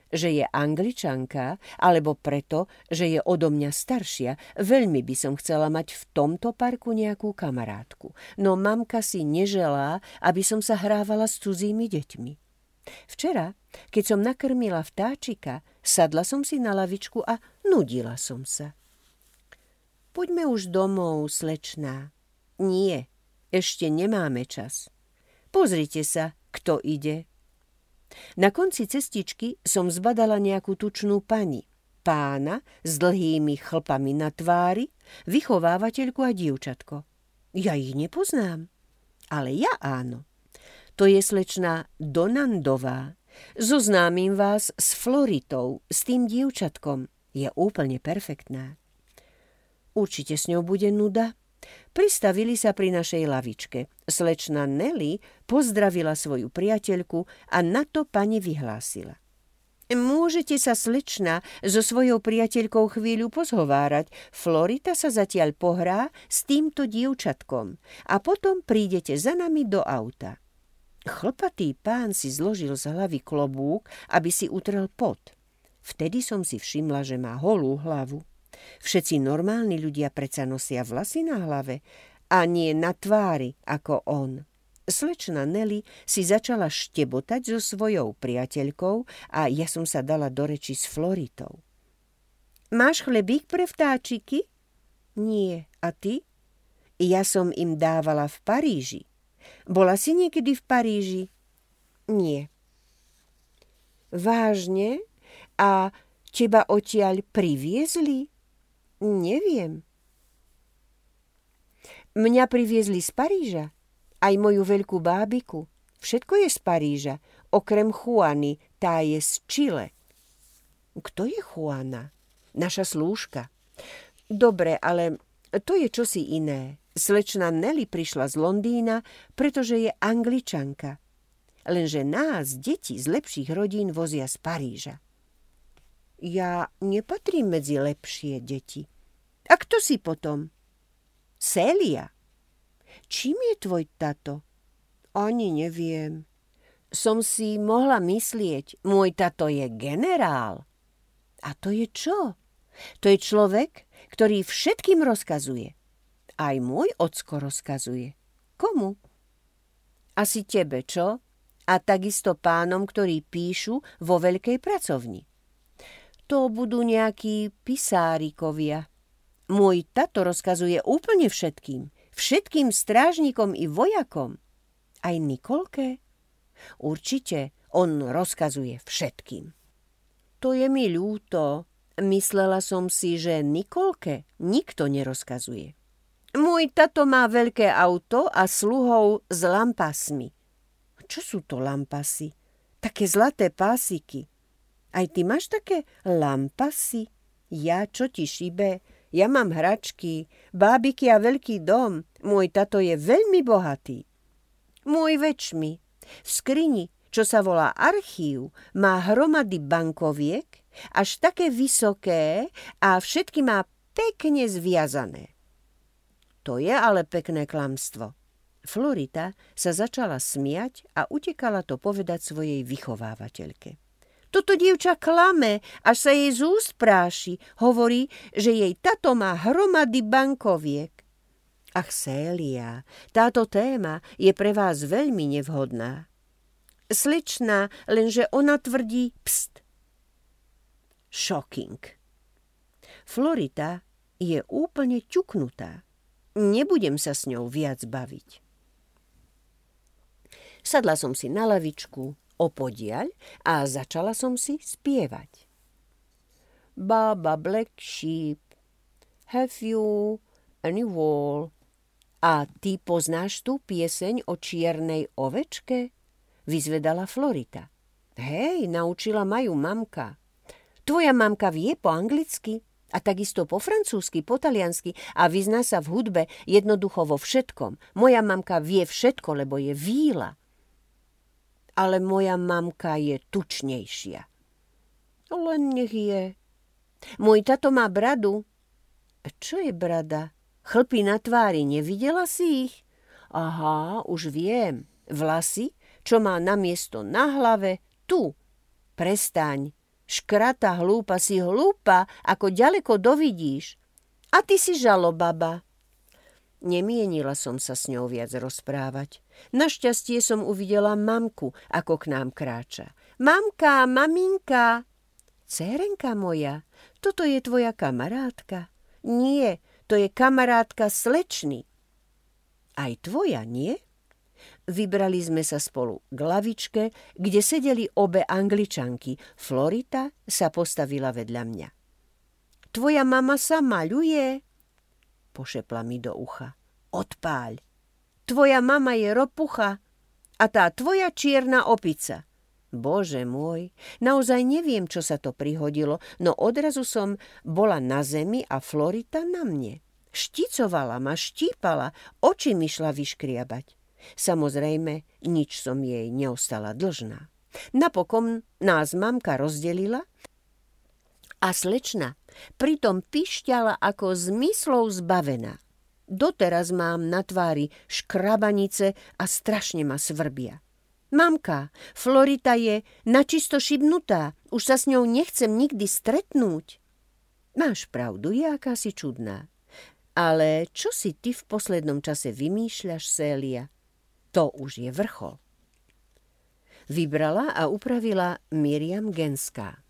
že je Angličanka, alebo preto, že je odo mňa staršia, veľmi by som chcela mať v tomto parku nejakú kamarátku. No mamka si neželá, aby som sa hrávala s cudzími deťmi. Včera, keď som nakrmila vtáčika, sadla som si na lavičku a nudila som sa. Poďme už domov, slečná. Nie, ešte nemáme čas. Pozrite sa, kto ide. Na konci cestičky som zbadala nejakú tučnú pani, pána s dlhými chlpami na tvári, vychovávateľku a dievčatko. Ja ich nepoznám, ale ja áno. To je slečná Donandová. Zoznámim vás s Floritou, s tým dievčatkom. Je úplne perfektná. Určite s ňou bude nuda. Pristavili sa pri našej lavičke. Slečna Nelly pozdravila svoju priateľku a na to pani vyhlásila. Môžete sa, slečna, so svojou priateľkou chvíľu pozhovárať. Florita sa zatiaľ pohrá s týmto dievčatkom a potom prídete za nami do auta. Chlpatý pán si zložil z hlavy klobúk, aby si utrel pot. Vtedy som si všimla, že má holú hlavu. Všetci normálni ľudia predsa nosia vlasy na hlave a nie na tvári ako on. Slečna Nelly si začala štebotať so svojou priateľkou a ja som sa dala do reči s Floritou. Máš chlebík pre vtáčiky? Nie. A ty? Ja som im dávala v Paríži. Bola si niekedy v Paríži? Nie. Vážne? A teba odtiaľ priviezli? Neviem. Mňa priviezli z Paríža. Aj moju veľkú bábiku. Všetko je z Paríža. Okrem Juany, tá je z Chile. Kto je Juana? Naša slúžka. Dobre, ale to je čosi iné. Slečna Nelly prišla z Londýna, pretože je Angličanka. Lenže nás, deti z lepších rodín, vozia z Paríža. Ja nepatrím medzi lepšie deti. A kto si potom? Célia. Čím je tvoj tato? Ani neviem. Som si mohla myslieť, môj tato je generál. A to je čo? To je človek, ktorý všetkým rozkazuje. Aj môj ocko rozkazuje. Komu? Asi tebe, čo? A takisto pánom, ktorí píšu vo veľkej pracovni. To budú nejakí pisárikovia. Môj tato rozkazuje úplne všetkým. Všetkým strážnikom i vojakom. Aj Nikolke? Určite, on rozkazuje všetkým. To je mi ľúto. Myslela som si, že Nikolke nikto nerozkazuje. Môj tato má veľké auto a sluhov s lampasmi. Čo sú to lampasy? Také zlaté pásiky. Aj ty máš také lampasy? Ja, čo ti šibe? Ja mám hračky, bábiky a veľký dom. Môj tato je veľmi bohatý. Môj väčšmi, v skrini, čo sa volá archív, má hromady bankoviek, až také vysoké a všetky má pekne zviazané. To je ale pekné klamstvo. Florita sa začala smiať a utekala to povedať svojej vychovávateľke. Toto dievča klame, až sa jej z úst práši. Hovorí, že jej tato má hromady bankoviek. Ach, Célia, táto téma je pre vás veľmi nevhodná. Slečná, lenže ona tvrdí pst. Shocking. Florita je úplne ťuknutá. Nebudem sa s ňou viac baviť. Sadla som si na lavičku opodiaľ a začala som si spievať. Baba Black Sheep, have you any wool? A ty poznáš tú pieseň o čiernej ovečke? Vyzvedala Florita. Hej, naučila ma ju mamka. Tvoja mamka vie po anglicky a takisto po francúzsky, po taliansky a vyzná sa v hudbe jednoducho vo všetkom. Moja mamka vie všetko, lebo je víla. Ale moja mamka je tučnejšia. Len nech je. Môj tato má bradu. Čo je brada? Chlpy na tvári, nevidela si ich? Aha, už viem. Vlasy, čo má namiesto na hlave, tu. Prestaň. Škrata hlúpa si hlúpa, ako ďaleko dovidíš. A ty si žalobaba. Nemienila som sa s ňou viac rozprávať. Našťastie som uvidela mamku, ako k nám kráča. Mamka, maminka. Cérenka moja, toto je tvoja kamarátka? Nie, to je kamarátka slečny. Aj tvoja, nie? Vybrali sme sa spolu k lavičke, kde sedeli obe Angličanky. Florita sa postavila vedľa mňa. Tvoja mama sa maľuje, pošepla mi do ucha. Odpáľ. Tvoja mama je ropucha a tá tvoja čierna opica. Bože môj, naozaj neviem, čo sa to prihodilo, no odrazu som bola na zemi a Florita na mne. Šticovala ma, štípala, oči mi šla vyškriabať. Samozrejme, nič som jej neostala dlžná. Napokon nás mamka rozdelila a slečna pritom pišťala ako zmyslov zbavená. Doteraz mám na tvári škrabanice a strašne ma svrbia. Mamka, Florita je načisto šibnutá, už sa s ňou nechcem nikdy stretnúť. Máš pravdu, je akási čudná. Ale čo si ty v poslednom čase vymýšľaš, Célia? To už je vrchol. Vybrala a upravila Miriam Genská.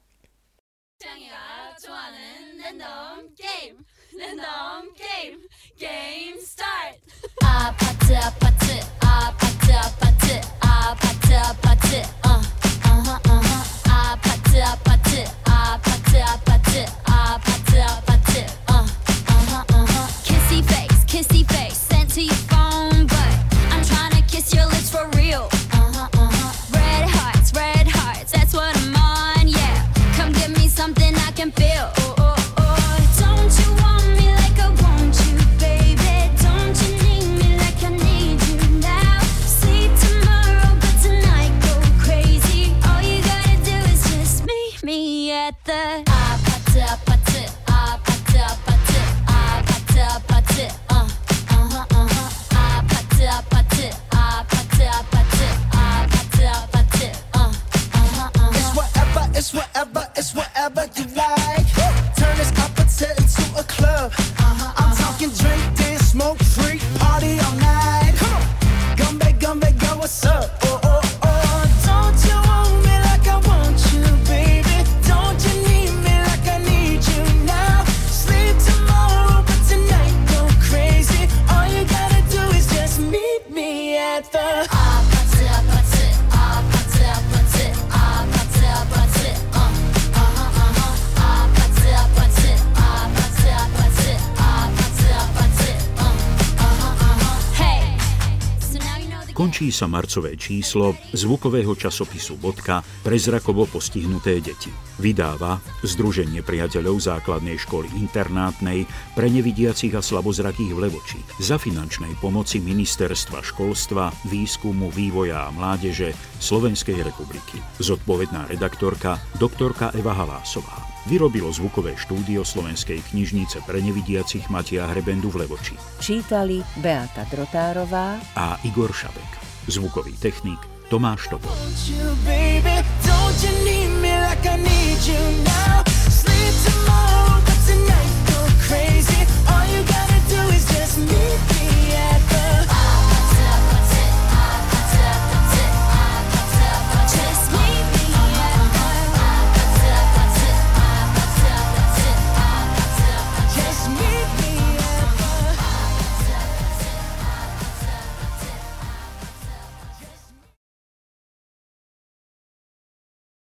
Game start. Apatı apatı apatı apatı apatı apatı uh aha aha apatı apatı apatı apatı apatı apatı uh aha aha kissy face kissy face sent to your phone but I'm trying to kiss your lips for real uh-huh uh-huh red hearts red hearts that's what I'm on yeah come give me something I can feel oh oh oh don't you want me like I want you baby don't you need me like I need you now sleep tomorrow but tonight go crazy all you gotta do is just meet me at the apatı apatı apatı apatı apatı apatı uh uh-huh uh-huh apatı apatı apatı apatı apatı apatı uh uh-huh uh-huh it's whatever it's whatever it's whatever you like turn this apatı into a club uh-huh, I'm uh-huh. talking drink dance smoke freak party all night come on gumbe gumbe go what's up oh oh oh don't you want me like I want you baby don't you need me like I need you now sleep tomorrow but tonight go crazy all you gotta do is just meet me at the apatı apatı apatı apatı apatı apatı uh uh-huh uh-huh apatı apatı apatı apatı apatı apatı uh uh-huh uh-huh hey so now you know the Končí sa marcové číslo zvukového časopisu Bodka pre zrakovo postihnuté deti. Vydáva Združenie priateľov základnej školy internátnej pre nevidiacich a slabozrakých v Levoči za finančnej pomoci Ministerstva školstva, výskumu, vývoja a mládeže Slovenskej republiky. Zodpovedná redaktorka doktorka Eva Halásová. Vyrobilo zvukové štúdio Slovenskej knižnice pre nevidiacich Matia Hrebendu v Levoči. Čítali Beata Drotárová a Igor Šabek. Zvukový technik Tomáš Topol. Don't you, baby, don't you need me like I need